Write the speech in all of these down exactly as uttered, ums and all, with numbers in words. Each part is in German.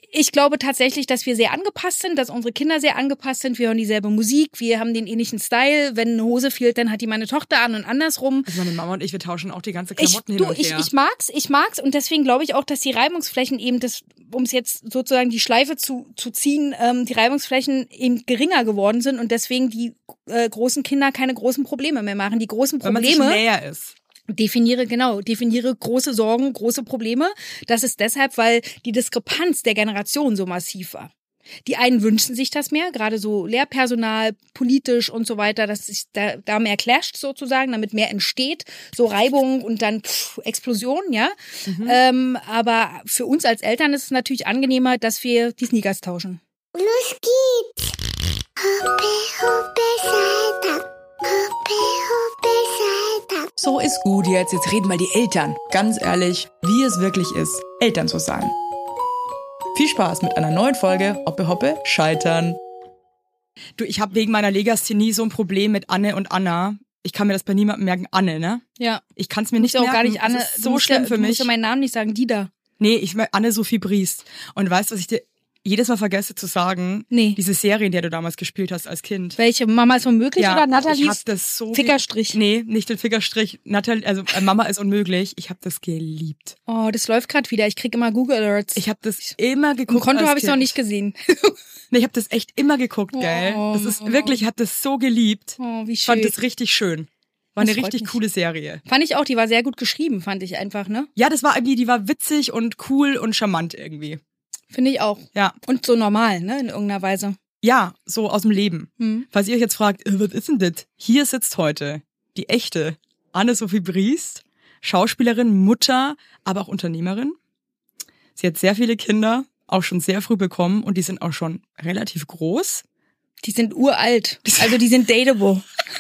Ich glaube tatsächlich, dass wir sehr angepasst sind, dass unsere Kinder sehr angepasst sind. Wir hören dieselbe Musik, wir haben den ähnlichen Style. Wenn eine Hose fehlt, dann hat die meine Tochter an und andersrum. Also meine Mama und ich, wir tauschen auch die ganze Klamotten ich, hin du, und ich, her. Ich mag's, ich mag's und deswegen glaube ich auch, dass die Reibungsflächen eben, das, um es jetzt sozusagen die Schleife zu, zu ziehen, ähm, die Reibungsflächen eben geringer geworden sind und deswegen die äh, großen Kinder keine großen Probleme mehr machen. Die großen Probleme... Weil man sich näher ist. Definiere, genau, definiere große Sorgen, große Probleme. Das ist deshalb, weil die Diskrepanz der Generation so massiv war. Die einen wünschen sich das mehr, gerade so Lehrpersonal, politisch und so weiter, dass sich da, da mehr clasht sozusagen, damit mehr entsteht, so Reibung und dann pff, Explosion, ja. Mhm. Ähm, aber für uns als Eltern ist es natürlich angenehmer, dass wir die Sneakers tauschen. Los geht's! Hoppe, hoppe, Seitag. Hoppe, hoppe, Seitag. So ist gut jetzt, jetzt reden mal die Eltern. Ganz ehrlich, wie es wirklich ist, Eltern zu sein. Viel Spaß mit einer neuen Folge Hoppe Hoppe Scheitern. Du, ich habe wegen meiner Legasthenie so ein Problem mit Anne und Anna. Ich kann mir das bei niemandem merken, Anne, ne? Ja. Ich kann es mir nicht merken. Auch gar nicht Anne. Das ist so schlimm ja, für du mich. Du musst ja meinen Namen nicht sagen, Dida. Nee, ich meine Anne-Sophie Briest. Und weißt du, was ich dir jedes Mal vergesse zu sagen? Nee. Diese Serie, in der du damals gespielt hast als Kind. Welche? Mama ist unmöglich ja, oder Nathalies ich hab das so Fickerstrich? Nee, nicht den Fickerstrich. Natalie, also äh, Mama ist unmöglich. Ich habe das geliebt. Oh, das läuft gerade wieder. Ich krieg immer Google Alerts. Ich habe das immer geguckt. Im Konto habe ich Kind. noch nicht gesehen. Nee, ich habe das echt immer geguckt, gell? Oh, Das ist wirklich, ich habe das so geliebt. Oh, wie schön. Ich fand das richtig schön. War Das eine freut richtig mich. coole Serie. Fand ich auch, die war sehr gut geschrieben, fand ich einfach, ne? Ja, das war irgendwie, die war witzig und cool und charmant irgendwie. Finde ich auch. Ja. Und so normal, ne, in irgendeiner Weise. Ja, so aus dem Leben. Hm. Falls ihr euch jetzt fragt, äh, was ist denn das? Hier sitzt heute die echte Anne-Sophie Briest, Schauspielerin, Mutter, aber auch Unternehmerin. Sie hat sehr viele Kinder, auch schon sehr früh bekommen und die sind auch schon relativ groß. Die sind uralt, also die sind dateable.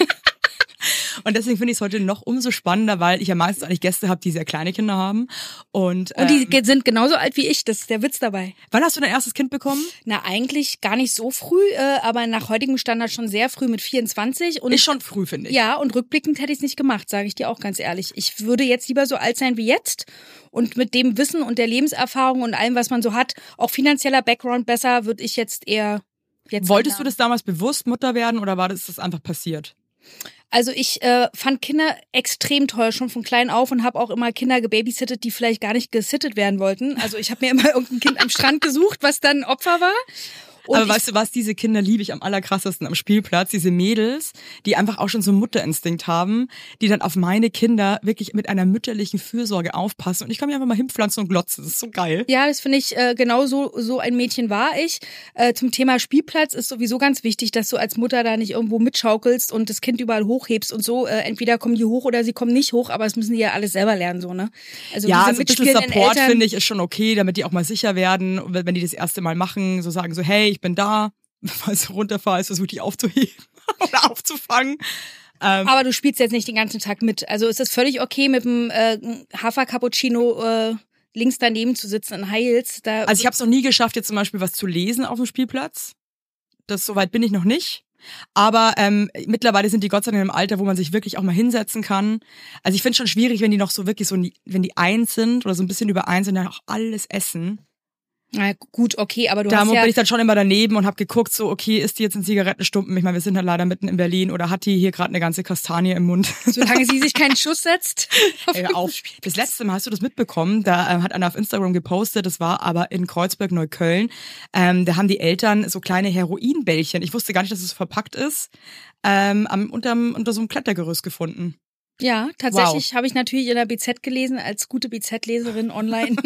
Und deswegen finde ich es heute noch umso spannender, weil ich ja meistens eigentlich Gäste habe, die sehr kleine Kinder haben. Und, Und die ähm, sind genauso alt wie ich, das ist der Witz dabei. Wann hast du dein erstes Kind bekommen? Na, eigentlich gar nicht so früh, äh, aber nach heutigem Standard schon sehr früh mit vierundzwanzig. Und Ist schon früh, finde ich. ja, und rückblickend hätte ich es nicht gemacht, sage ich dir auch ganz ehrlich. Ich würde jetzt lieber so alt sein wie jetzt und mit dem Wissen und der Lebenserfahrung und allem, was man so hat, auch finanzieller Background besser, würde ich jetzt eher jetzt Wolltest ändern. du das damals bewusst Mutter werden oder war das, das einfach passiert? Also ich äh, fand Kinder extrem toll, schon von klein auf und habe auch immer Kinder gebabysittet, die vielleicht gar nicht gesittet werden wollten. Also ich habe mir immer irgendein Kind am Strand gesucht, was dann Opfer war. Und Aber weißt du was, diese Kinder liebe ich am allerkrassesten am Spielplatz, diese Mädels, die einfach auch schon so einen Mutterinstinkt haben, die dann auf meine Kinder wirklich mit einer mütterlichen Fürsorge aufpassen und ich kann mich einfach mal hinpflanzen und glotzen, das ist so geil. Ja, das finde ich, äh, genau so, so ein Mädchen war ich. Äh, zum Thema Spielplatz ist sowieso ganz wichtig, dass du als Mutter da nicht irgendwo mitschaukelst und das Kind überall hochhebst und so. Äh, entweder kommen die hoch oder sie kommen nicht hoch, aber das müssen die ja alles selber lernen, so, ne? Also Ja, diese also ein bisschen mitspielenden Support, Eltern- finde ich, ist schon okay, damit die auch mal sicher werden, und wenn die das erste Mal machen, so sagen so, hey, ich bin da, falls du runterfallst, versuch dich aufzuheben oder aufzufangen. Ähm, Aber du spielst jetzt nicht den ganzen Tag mit. Also ist es völlig okay, mit dem äh, Hafer-Cappuccino äh, links daneben zu sitzen in Heils. Da also ich habe es noch nie geschafft, jetzt zum Beispiel was zu lesen auf dem Spielplatz. Das soweit bin ich noch nicht. Aber ähm, mittlerweile sind die Gott sei Dank im Alter, wo man sich wirklich auch mal hinsetzen kann. Also ich finde es schon schwierig, wenn die noch so wirklich so, wenn die eins sind oder so ein bisschen über eins und dann auch alles essen. Na gut, okay, aber du Da hast bin ja... ich dann schon immer daneben und habe geguckt, so okay, ist die jetzt in Zigarettenstumpen? Ich meine, wir sind halt leider mitten in Berlin oder hat die hier gerade eine ganze Kastanie im Mund? Solange sie sich keinen Schuss setzt. Ey, auf. Das letzte Mal, hast du das mitbekommen? Da äh, hat einer auf Instagram gepostet, das war aber in Kreuzberg-Neukölln. Ähm, da haben die Eltern so kleine Heroinbällchen, ich wusste gar nicht, dass es verpackt ist, ähm, am, unterm, unter so einem Klettergerüst gefunden. Ja, tatsächlich wow. Habe ich natürlich in der B Z gelesen, als gute B Z-Leserin online.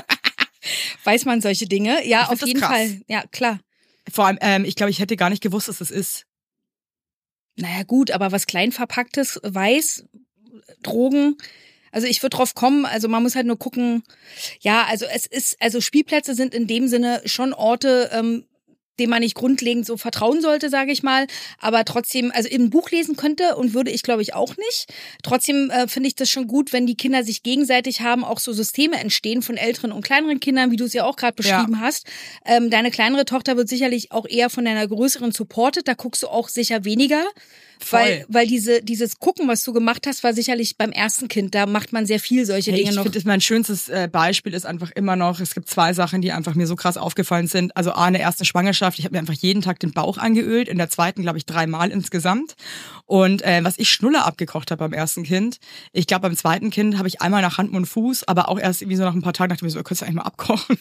Weiß man solche Dinge? Ja, auf jeden krass. Fall. Ja, klar. Vor allem, ähm, ich glaube, ich hätte gar nicht gewusst, dass das ist. Naja, gut, aber was kleinverpacktes, weiß, Drogen, also ich würde drauf kommen, also man muss halt nur gucken, ja, also es ist, also Spielplätze sind in dem Sinne schon Orte, ähm, dem man nicht grundlegend so vertrauen sollte, sage ich mal, aber trotzdem, also im Buch lesen könnte und würde ich, glaube ich, auch nicht. Trotzdem äh, finde ich das schon gut, wenn die Kinder sich gegenseitig haben, auch so Systeme entstehen von älteren und kleineren Kindern, wie du es ja auch gerade beschrieben ja. hast. Ähm, deine kleinere Tochter wird sicherlich auch eher von deiner größeren supportet, da guckst du auch sicher weniger, Voll. Weil, weil diese, dieses Gucken, was du gemacht hast, war sicherlich beim ersten Kind. Da macht man sehr viel solche Hey, Dinge ich noch. finde, mein schönstes äh, Beispiel ist einfach immer noch, es gibt zwei Sachen, die einfach mir so krass aufgefallen sind. Also A, in der ersten Schwangerschaft, ich habe mir einfach jeden Tag den Bauch angeölt, in der zweiten, glaube ich, dreimal insgesamt. Und äh, was ich Schnuller abgekocht habe beim ersten Kind, ich glaube, beim zweiten Kind habe ich einmal nach Hand, Mund, Fuß, aber auch erst irgendwie so nach ein paar Tagen dachte ich mir so, könntest du eigentlich mal abkochen?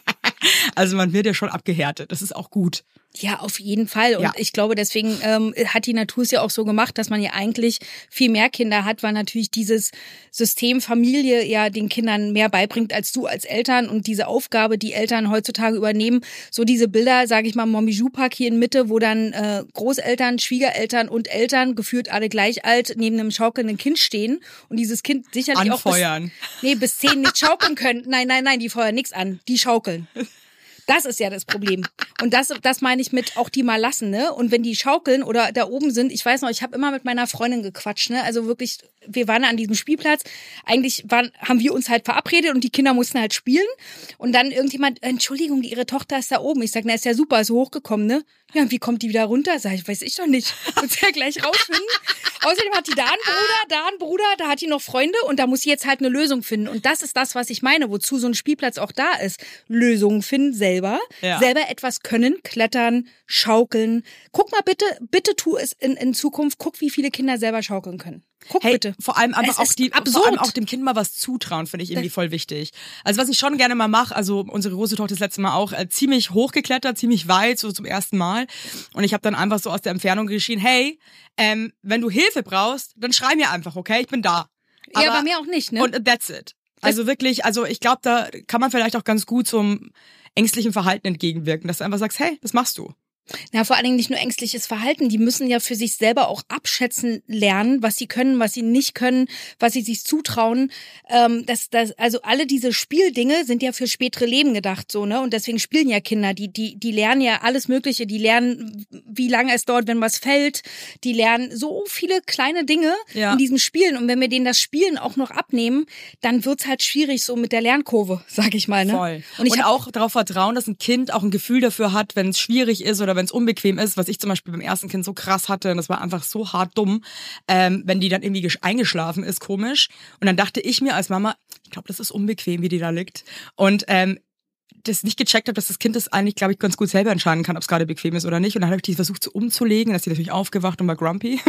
Also man wird ja schon abgehärtet, das ist auch gut. Ja, auf jeden Fall. Und Ja. ich glaube, deswegen ähm, hat die Natur es ja auch so gemacht, dass man ja eigentlich viel mehr Kinder hat, weil natürlich dieses System Familie ja den Kindern mehr beibringt als du als Eltern und diese Aufgabe, die Eltern heutzutage übernehmen. So diese Bilder, sage ich mal, Momijou-Park hier in Mitte, wo dann äh, Großeltern, Schwiegereltern und Eltern, gefühlt alle gleich alt, neben einem schaukelnden Kind stehen und dieses Kind sicherlich Anfeuern. auch bis, nee, bis zehn nicht schaukeln können. Nein, nein, nein, die feuern nichts an, die schaukeln. Das ist ja das Problem. Und das, das meine ich mit auch die mal lassen, ne? Und wenn die schaukeln oder da oben sind, ich weiß noch, ich habe immer mit meiner Freundin gequatscht, ne? Also wirklich, wir waren an diesem Spielplatz. Eigentlich waren, haben wir uns halt verabredet und die Kinder mussten halt spielen. Und dann irgendjemand, Entschuldigung, ihre Tochter ist da oben. Ich sag, na, ist ja super, ist so hochgekommen, ne? Ja, und wie kommt die wieder runter? Sag ich, weiß ich doch nicht. Muss ja gleich rausfinden. Außerdem hat die da einen Bruder, da einen Bruder, da hat die noch Freunde und da muss sie jetzt halt eine Lösung finden. Und das ist das, was ich meine, wozu so ein Spielplatz auch da ist. Lösungen finden selber, Ja. selber etwas können, klettern, schaukeln. Guck mal bitte, bitte tu es in, in Zukunft, guck, wie viele Kinder selber schaukeln können. Guck Hey, bitte. vor allem einfach Es auch ist die, absurd. vor allem auch dem Kind mal was zutrauen, finde ich irgendwie voll wichtig. Also was ich schon gerne mal mache, also unsere große Tochter das letzte Mal auch äh, ziemlich hochgeklettert, ziemlich weit, so zum ersten Mal. Und ich habe dann einfach so aus der Entfernung geschrien, hey, ähm, wenn du Hilfe brauchst, dann schrei mir einfach, okay, ich bin da. Ja, Aber- bei mir auch nicht, ne? Und that's it. Also wirklich, also ich glaube, da kann man vielleicht auch ganz gut zum ängstlichen Verhalten entgegenwirken, dass du einfach sagst, hey, das machst du. Na, vor allen Dingen nicht nur ängstliches Verhalten, die müssen ja für sich selber auch abschätzen lernen, was sie können, was sie nicht können, was sie sich zutrauen. Ähm, das, das, also alle diese Spieldinge sind ja für spätere Leben gedacht, so, ne? Und deswegen spielen ja Kinder, die, die, die lernen ja alles Mögliche, die lernen, wie lange es dauert, wenn was fällt, die lernen so viele kleine Dinge Ja. in diesem Spielen. Und wenn wir denen das Spielen auch noch abnehmen, dann wird's halt schwierig so mit der Lernkurve, sag ich mal, ne? Voll. Und ich Und hab, auch darauf vertrauen, dass ein Kind auch ein Gefühl dafür hat, wenn es schwierig ist oder wenn es unbequem ist, was ich zum Beispiel beim ersten Kind so krass hatte, und das war einfach so hart dumm, ähm, wenn die dann irgendwie gesch- eingeschlafen ist, komisch. Und dann dachte ich mir als Mama, ich glaube, das ist unbequem, wie die da liegt. Und ähm, das nicht gecheckt habe, dass das Kind das eigentlich, glaube ich, ganz gut selber entscheiden kann, ob es gerade bequem ist oder nicht. Und dann habe ich die versucht so umzulegen, dass die natürlich aufgewacht und war grumpy.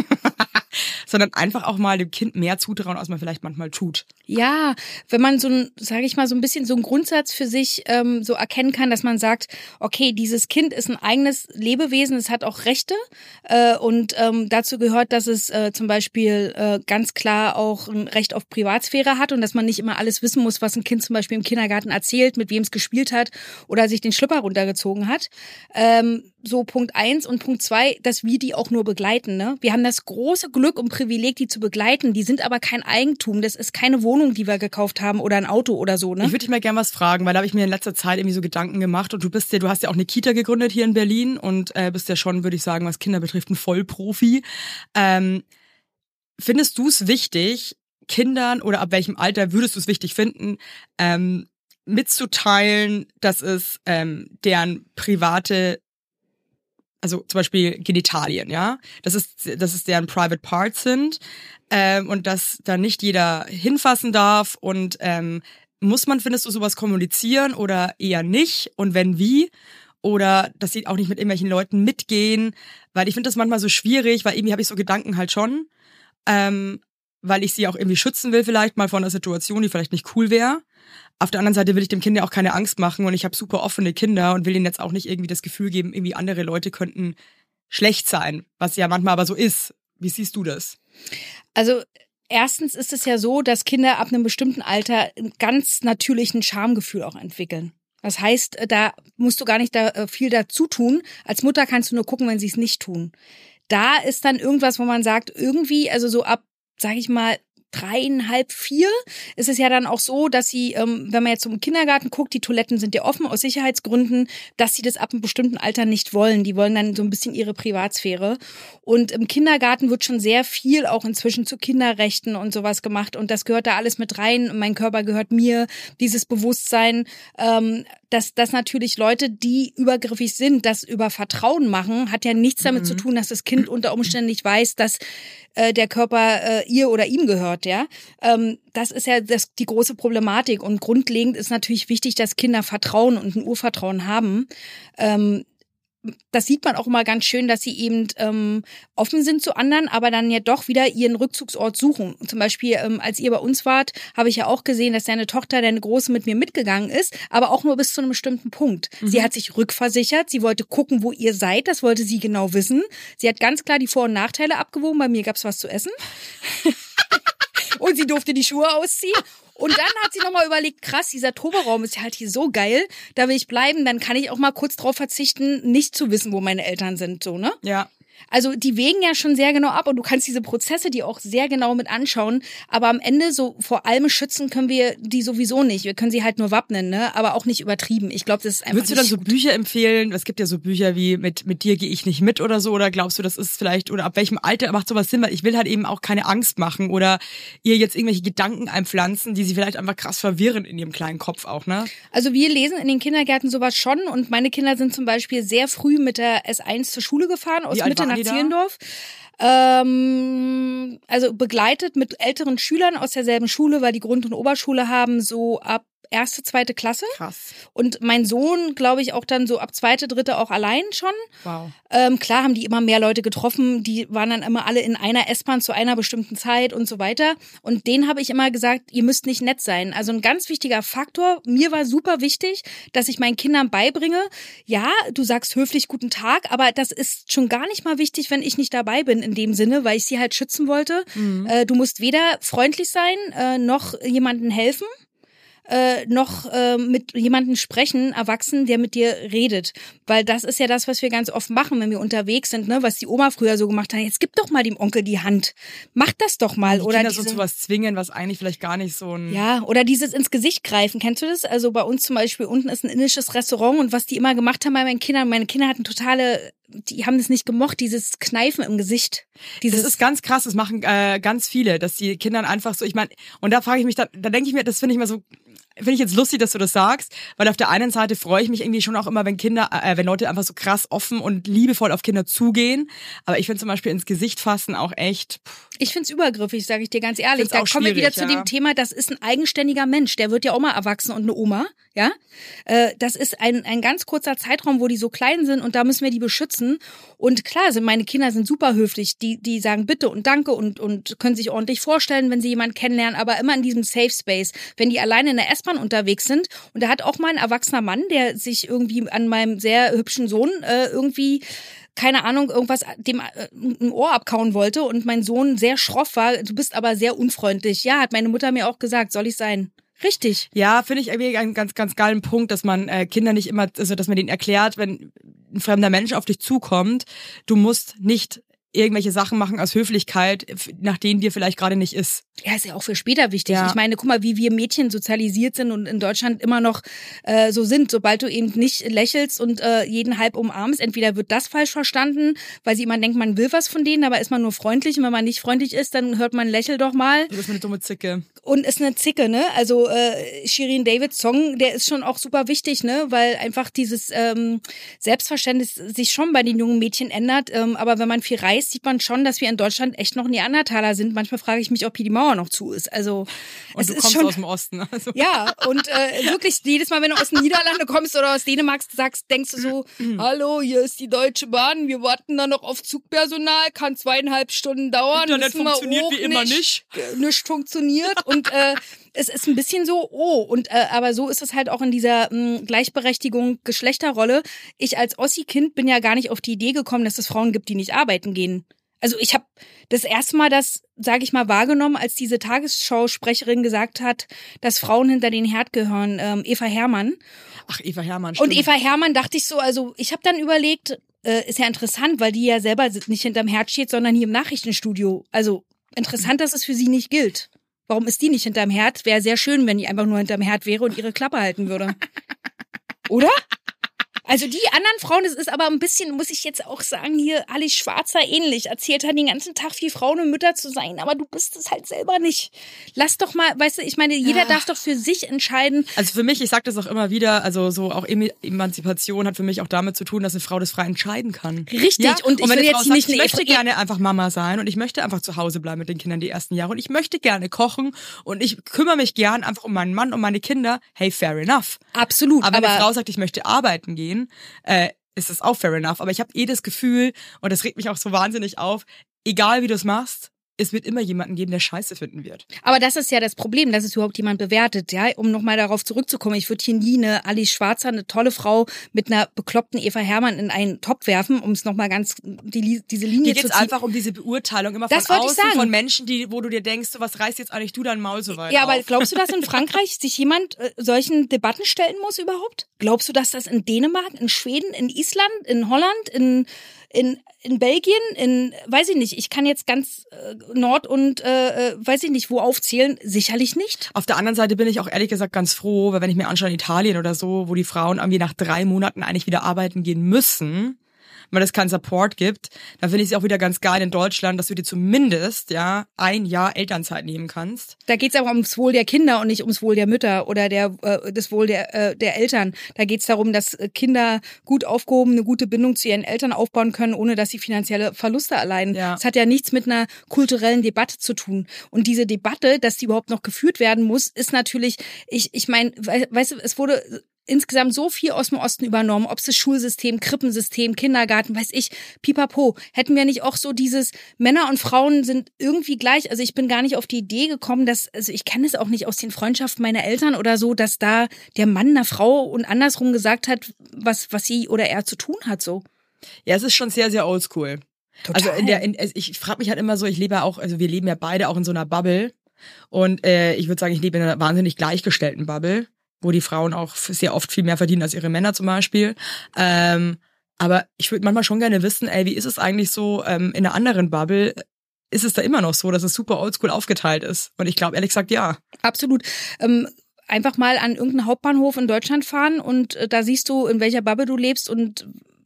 Sondern einfach auch mal dem Kind mehr zutrauen, als man vielleicht manchmal tut. Ja, wenn man so ein, sage ich mal, so ein bisschen so einen Grundsatz für sich ähm, so erkennen kann, dass man sagt, okay, dieses Kind ist ein eigenes Lebewesen, es hat auch Rechte äh, und ähm, dazu gehört, dass es äh, zum Beispiel äh, ganz klar auch ein Recht auf Privatsphäre hat und dass man nicht immer alles wissen muss, was ein Kind zum Beispiel im Kindergarten erzählt, mit wem es gespielt hat oder sich den Schlüpper runtergezogen hat. Ähm, so Punkt eins und Punkt zwei, dass wir die auch nur begleiten. Ne? Wir haben das große Glück und Privileg, die zu begleiten. Die sind aber kein Eigentum. Das ist keine Wohnung, die wir gekauft haben oder ein Auto oder so. Ne? Ich würde dich mal gern was fragen, weil da habe ich mir in letzter Zeit irgendwie so Gedanken gemacht und du bist ja, du hast ja auch eine Kita gegründet hier in Berlin und äh, bist ja schon, würde ich sagen, was Kinder betrifft, ein Vollprofi. Ähm, findest du es wichtig, Kindern oder ab welchem Alter würdest du es wichtig finden, ähm, mitzuteilen, dass es ähm, deren private, also zum Beispiel Genitalien, ja, dass es, dass es deren Private Parts sind ähm, und dass da nicht jeder hinfassen darf und ähm, muss man, findest du, sowas kommunizieren oder eher nicht und wenn, wie? Oder dass sie auch nicht mit irgendwelchen Leuten mitgehen, weil ich finde das manchmal so schwierig, weil irgendwie habe ich so Gedanken halt schon, ähm, weil ich sie auch irgendwie schützen will vielleicht mal vor einer Situation, die vielleicht nicht cool wäre. Auf der anderen Seite will ich dem Kind ja auch keine Angst machen und ich habe super offene Kinder und will ihnen jetzt auch nicht irgendwie das Gefühl geben, irgendwie andere Leute könnten schlecht sein, was ja manchmal aber so ist. Wie siehst du das? Also erstens ist es ja so, dass Kinder ab einem bestimmten Alter einen ganz natürlichen Schamgefühl auch entwickeln. Das heißt, da musst du gar nicht da viel dazu tun. Als Mutter kannst du nur gucken, wenn sie es nicht tun. Da ist dann irgendwas, wo man sagt, irgendwie, also so ab, sag ich mal, dreieinhalb, vier ist es ja dann auch so, dass sie, ähm, wenn man jetzt zum Kindergarten guckt, die Toiletten sind ja offen aus Sicherheitsgründen, dass sie das ab einem bestimmten Alter nicht wollen. Die wollen dann so ein bisschen ihre Privatsphäre. Und im Kindergarten wird schon sehr viel auch inzwischen zu Kinderrechten und sowas gemacht. Und das gehört da alles mit rein. Mein Körper gehört mir. Dieses Bewusstsein, ähm, dass, dass natürlich Leute, die übergriffig sind, das über Vertrauen machen, hat ja nichts damit mhm. zu tun, dass das Kind unter Umständen nicht weiß, dass äh, der Körper äh, ihr oder ihm gehört, ja. Ähm, das ist ja das, die große Problematik. Und grundlegend ist natürlich wichtig, dass Kinder Vertrauen und ein Urvertrauen haben. Ähm, Das sieht man auch immer ganz schön, dass sie eben ähm, offen sind zu anderen, aber dann ja doch wieder ihren Rückzugsort suchen. Zum Beispiel, ähm, als ihr bei uns wart, habe ich ja auch gesehen, dass deine Tochter, deine Große, mit mir mitgegangen ist, aber auch nur bis zu einem bestimmten Punkt. Mhm. Sie hat sich rückversichert, sie wollte gucken, wo ihr seid, das wollte sie genau wissen. Sie hat ganz klar die Vor- und Nachteile abgewogen, bei mir gab's was zu essen. Und sie durfte die Schuhe ausziehen. Und dann hat sie nochmal überlegt, krass, dieser Toberaum ist ja halt hier so geil, da will ich bleiben, dann kann ich auch mal kurz drauf verzichten, nicht zu wissen, wo meine Eltern sind, so, ne? Ja. Also die wägen ja schon sehr genau ab und du kannst diese Prozesse die auch sehr genau mit anschauen, aber am Ende so vor allem schützen können wir die sowieso nicht. Wir können sie halt nur wappnen, ne? Aber auch nicht übertrieben. Ich glaube, das ist einfach Würdest du dann nicht so gut. Bücher empfehlen? Es gibt ja so Bücher wie mit mit dir gehe ich nicht mit oder so, oder glaubst du, das ist vielleicht, oder ab welchem Alter macht sowas Sinn? Weil ich will halt eben auch keine Angst machen oder ihr jetzt irgendwelche Gedanken einpflanzen, die sie vielleicht einfach krass verwirren in ihrem kleinen Kopf auch, ne? Also wir lesen in den Kindergärten sowas schon und meine Kinder sind zum Beispiel sehr früh mit der S eins zur Schule gefahren, aus Wie alt Mitte waren nach die da? Zehlendorf. Ähm, also begleitet mit älteren Schülern aus derselben Schule, weil die Grund- und Oberschule haben, so ab erste, zweite Klasse. Krass. Und mein Sohn, glaube ich, auch dann so ab zweite, dritte auch allein schon. Wow. Ähm, klar haben die immer mehr Leute getroffen, die waren dann immer alle in einer S-Bahn zu einer bestimmten Zeit und so weiter. Und denen habe ich immer gesagt, ihr müsst nicht nett sein. Also ein ganz wichtiger Faktor, mir war super wichtig, dass ich meinen Kindern beibringe, ja, du sagst höflich guten Tag, aber das ist schon gar nicht mal wichtig, wenn ich nicht dabei bin in dem Sinne, weil ich sie halt schützen wollte. Mhm. Äh, du musst weder freundlich sein, äh, noch jemandem helfen. Äh, noch äh, mit jemandem sprechen, erwachsen, der mit dir redet. Weil das ist ja das, was wir ganz oft machen, wenn wir unterwegs sind, ne? Was die Oma früher so gemacht hat. Jetzt gib doch mal dem Onkel die Hand. Mach das doch mal. Die oder Kinder diese, so zu was zwingen, was eigentlich vielleicht gar nicht so ein... Ja, oder dieses ins Gesicht greifen. Kennst du das? Also bei uns zum Beispiel unten ist ein indisches Restaurant und was die immer gemacht haben bei meinen Kindern, meine Kinder hatten totale... Die haben das nicht gemocht, dieses Kneifen im Gesicht. Dieses Das ist ganz krass, das machen äh, ganz viele, dass die Kindern einfach so, ich meine, und da frage ich mich, da, da denke ich mir, das finde ich mal so, finde ich jetzt lustig, dass du das sagst, weil auf der einen Seite freue ich mich irgendwie schon auch immer, wenn Kinder, äh, wenn Leute einfach so krass offen und liebevoll auf Kinder zugehen, aber ich finde zum Beispiel ins Gesicht fassen auch echt... Pff, ich find's übergriffig, sage ich dir ganz ehrlich. Find's Da auch kommen wir wieder schwierig, zu ja. dem Thema, das ist ein eigenständiger Mensch, der wird ja auch mal erwachsen und eine Oma, ja. Äh, das ist ein ein ganz kurzer Zeitraum, wo die so klein sind und da müssen wir die beschützen. Und klar, sind meine Kinder sind super höflich, die die sagen bitte und danke und und können sich ordentlich vorstellen, wenn sie jemanden kennenlernen, aber immer in diesem Safe Space. Wenn die alleine in der S-Bahn unterwegs sind und da hat auch mal ein erwachsener Mann, der sich irgendwie an meinem sehr hübschen Sohn äh, irgendwie keine Ahnung, irgendwas dem äh, ein Ohr abkauen wollte und mein Sohn sehr schroff war, du bist aber sehr unfreundlich. Ja, hat meine Mutter mir auch gesagt, soll ich sein? Richtig. Ja, finde ich irgendwie einen ganz, ganz geilen Punkt, dass man äh, Kinder nicht immer, also dass man denen erklärt, wenn ein fremder Mensch auf dich zukommt, du musst nicht irgendwelche Sachen machen aus Höflichkeit, nach denen dir vielleicht gerade nicht ist. Ja, ist ja auch für später wichtig. Ja. Ich meine, guck mal, wie wir Mädchen sozialisiert sind und in Deutschland immer noch äh, so sind. Sobald du eben nicht lächelst und äh, jeden halb umarmst, entweder wird das falsch verstanden, weil sie immer denkt, man will was von denen, aber ist man nur freundlich. Und wenn man nicht freundlich ist, dann hört man lächel doch mal. Du bist eine dumme Zicke. Und ist eine Zicke, ne? Also äh, Shirin Davids Song, der ist schon auch super wichtig, ne? Weil einfach dieses ähm, Selbstverständnis sich schon bei den jungen Mädchen ändert. Ähm, aber wenn man viel reist, sieht man schon, dass wir in Deutschland echt noch Neandertaler sind. Manchmal frage ich mich, ob hier die Mauer noch zu ist. Also und es du ist kommst schon, aus dem Osten. Also. Ja, und äh, wirklich jedes Mal, wenn du aus den Niederlanden kommst oder aus Dänemark sagst, denkst du so, hallo, hier ist die Deutsche Bahn, wir warten da noch auf Zugpersonal, kann zweieinhalb Stunden dauern. Internet müssen wir funktioniert hoch, wie immer nicht. Nicht funktioniert und äh, es ist ein bisschen so, oh, und äh, aber so ist es halt auch in dieser mh, Gleichberechtigung, Geschlechterrolle. Ich als Ossi-Kind bin ja gar nicht auf die Idee gekommen, dass es Frauen gibt, die nicht arbeiten gehen. Also ich habe das erste Mal das, sage ich mal, wahrgenommen, als diese Tagesschausprecherin gesagt hat, dass Frauen hinter den Herd gehören, ähm, Eva Herrmann. Ach, Eva Herrmann, stimmt. Und Eva Herrmann dachte ich so, also ich habe dann überlegt, äh, ist ja interessant, weil die ja selber nicht hinterm Herd steht, sondern hier im Nachrichtenstudio. Also interessant, dass es für sie nicht gilt. Warum ist die nicht hinterm Herd? Wäre sehr schön, wenn die einfach nur hinterm Herd wäre und ihre Klappe halten würde. Oder? Also die anderen Frauen, das ist aber ein bisschen, muss ich jetzt auch sagen, hier Alice Schwarzer ähnlich. Erzählt halt den ganzen Tag, wie Frauen und Mütter zu sein, aber du bist es halt selber nicht. Lass doch mal, weißt du, ich meine, jeder ja. darf doch für sich entscheiden. Also für mich, ich sag das auch immer wieder, also so auch Emanzipation hat für mich auch damit zu tun, dass eine Frau das frei entscheiden kann. Richtig. Ja? Und ich und wenn will eine jetzt Frau sagt, nicht ich eine möchte gerne einfach Mama sein und ich möchte einfach zu Hause bleiben mit den Kindern die ersten Jahre und ich möchte gerne kochen und ich kümmere mich gern einfach um meinen Mann, um meine Kinder. Hey, fair enough. Absolut. Aber wenn aber eine Frau sagt, ich möchte arbeiten gehen, äh, ist das auch fair enough. Aber ich habe eh das Gefühl, und das regt mich auch so wahnsinnig auf, egal wie du es machst, es wird immer jemanden geben, der Scheiße finden wird. Aber das ist ja das Problem, dass es überhaupt jemand bewertet, ja. Um nochmal darauf zurückzukommen, ich würde hier nie eine Alice Schwarzer, eine tolle Frau mit einer bekloppten Eva Herrmann in einen Topf werfen, um es nochmal ganz, die, diese Linie Hier zu geht's ziehen. einfach um diese Beurteilung, immer Das von wollte ich außen, sagen. von Menschen, die, wo du dir denkst, so, was reißt jetzt eigentlich du dein Maul so weit Ja, auf? aber glaubst du, dass in Frankreich sich jemand äh, solchen Debatten stellen muss überhaupt? Glaubst du, dass das in Dänemark, in Schweden, in Island, in Holland, in in in Belgien, in weiß ich nicht, ich kann jetzt ganz äh, Nord und äh, weiß ich nicht wo aufzählen, sicherlich nicht. Auf der anderen Seite bin ich auch ehrlich gesagt ganz froh, weil wenn ich mir anschaue in Italien oder so, wo die Frauen irgendwie nach drei Monaten eigentlich wieder arbeiten gehen müssen, weil es keinen Support gibt, dann finde ich es auch wieder ganz geil in Deutschland, dass du dir zumindest ja ein Jahr Elternzeit nehmen kannst. Da geht's aber ums Wohl der Kinder und nicht ums Wohl der Mütter oder der äh, das Wohl der äh, der Eltern. Da geht's darum, dass Kinder gut aufgehoben eine gute Bindung zu ihren Eltern aufbauen können, ohne dass sie finanzielle Verluste erleiden. Ja. Das hat ja nichts mit einer kulturellen Debatte zu tun. Und diese Debatte, dass die überhaupt noch geführt werden muss, ist natürlich, ich ich meine, weißt du, es wurde insgesamt so viel aus dem Osten übernommen, ob es das Schulsystem, Krippensystem, Kindergarten, weiß ich, pipapo. Hätten wir nicht auch so dieses, Männer und Frauen sind irgendwie gleich, also ich bin gar nicht auf die Idee gekommen, dass, also ich kenne es auch nicht aus den Freundschaften meiner Eltern oder so, dass da der Mann einer Frau und andersrum gesagt hat, was, was sie oder er zu tun hat, so. Ja, es ist schon sehr, sehr oldschool. Total. Also in der, in, ich frage mich halt immer so, ich lebe ja auch, also wir leben ja beide auch in so einer Bubble und äh, ich würde sagen, ich lebe in einer wahnsinnig gleichgestellten Bubble, wo die Frauen auch sehr oft viel mehr verdienen als ihre Männer zum Beispiel. Ähm, aber ich würde manchmal schon gerne wissen, ey, wie ist es eigentlich so ähm, in einer anderen Bubble? Ist es da immer noch so, dass es super oldschool aufgeteilt ist? Und ich glaube ehrlich gesagt, ja. Absolut. Ähm, einfach mal an irgendeinen Hauptbahnhof in Deutschland fahren und äh, da siehst du, in welcher Bubble du lebst und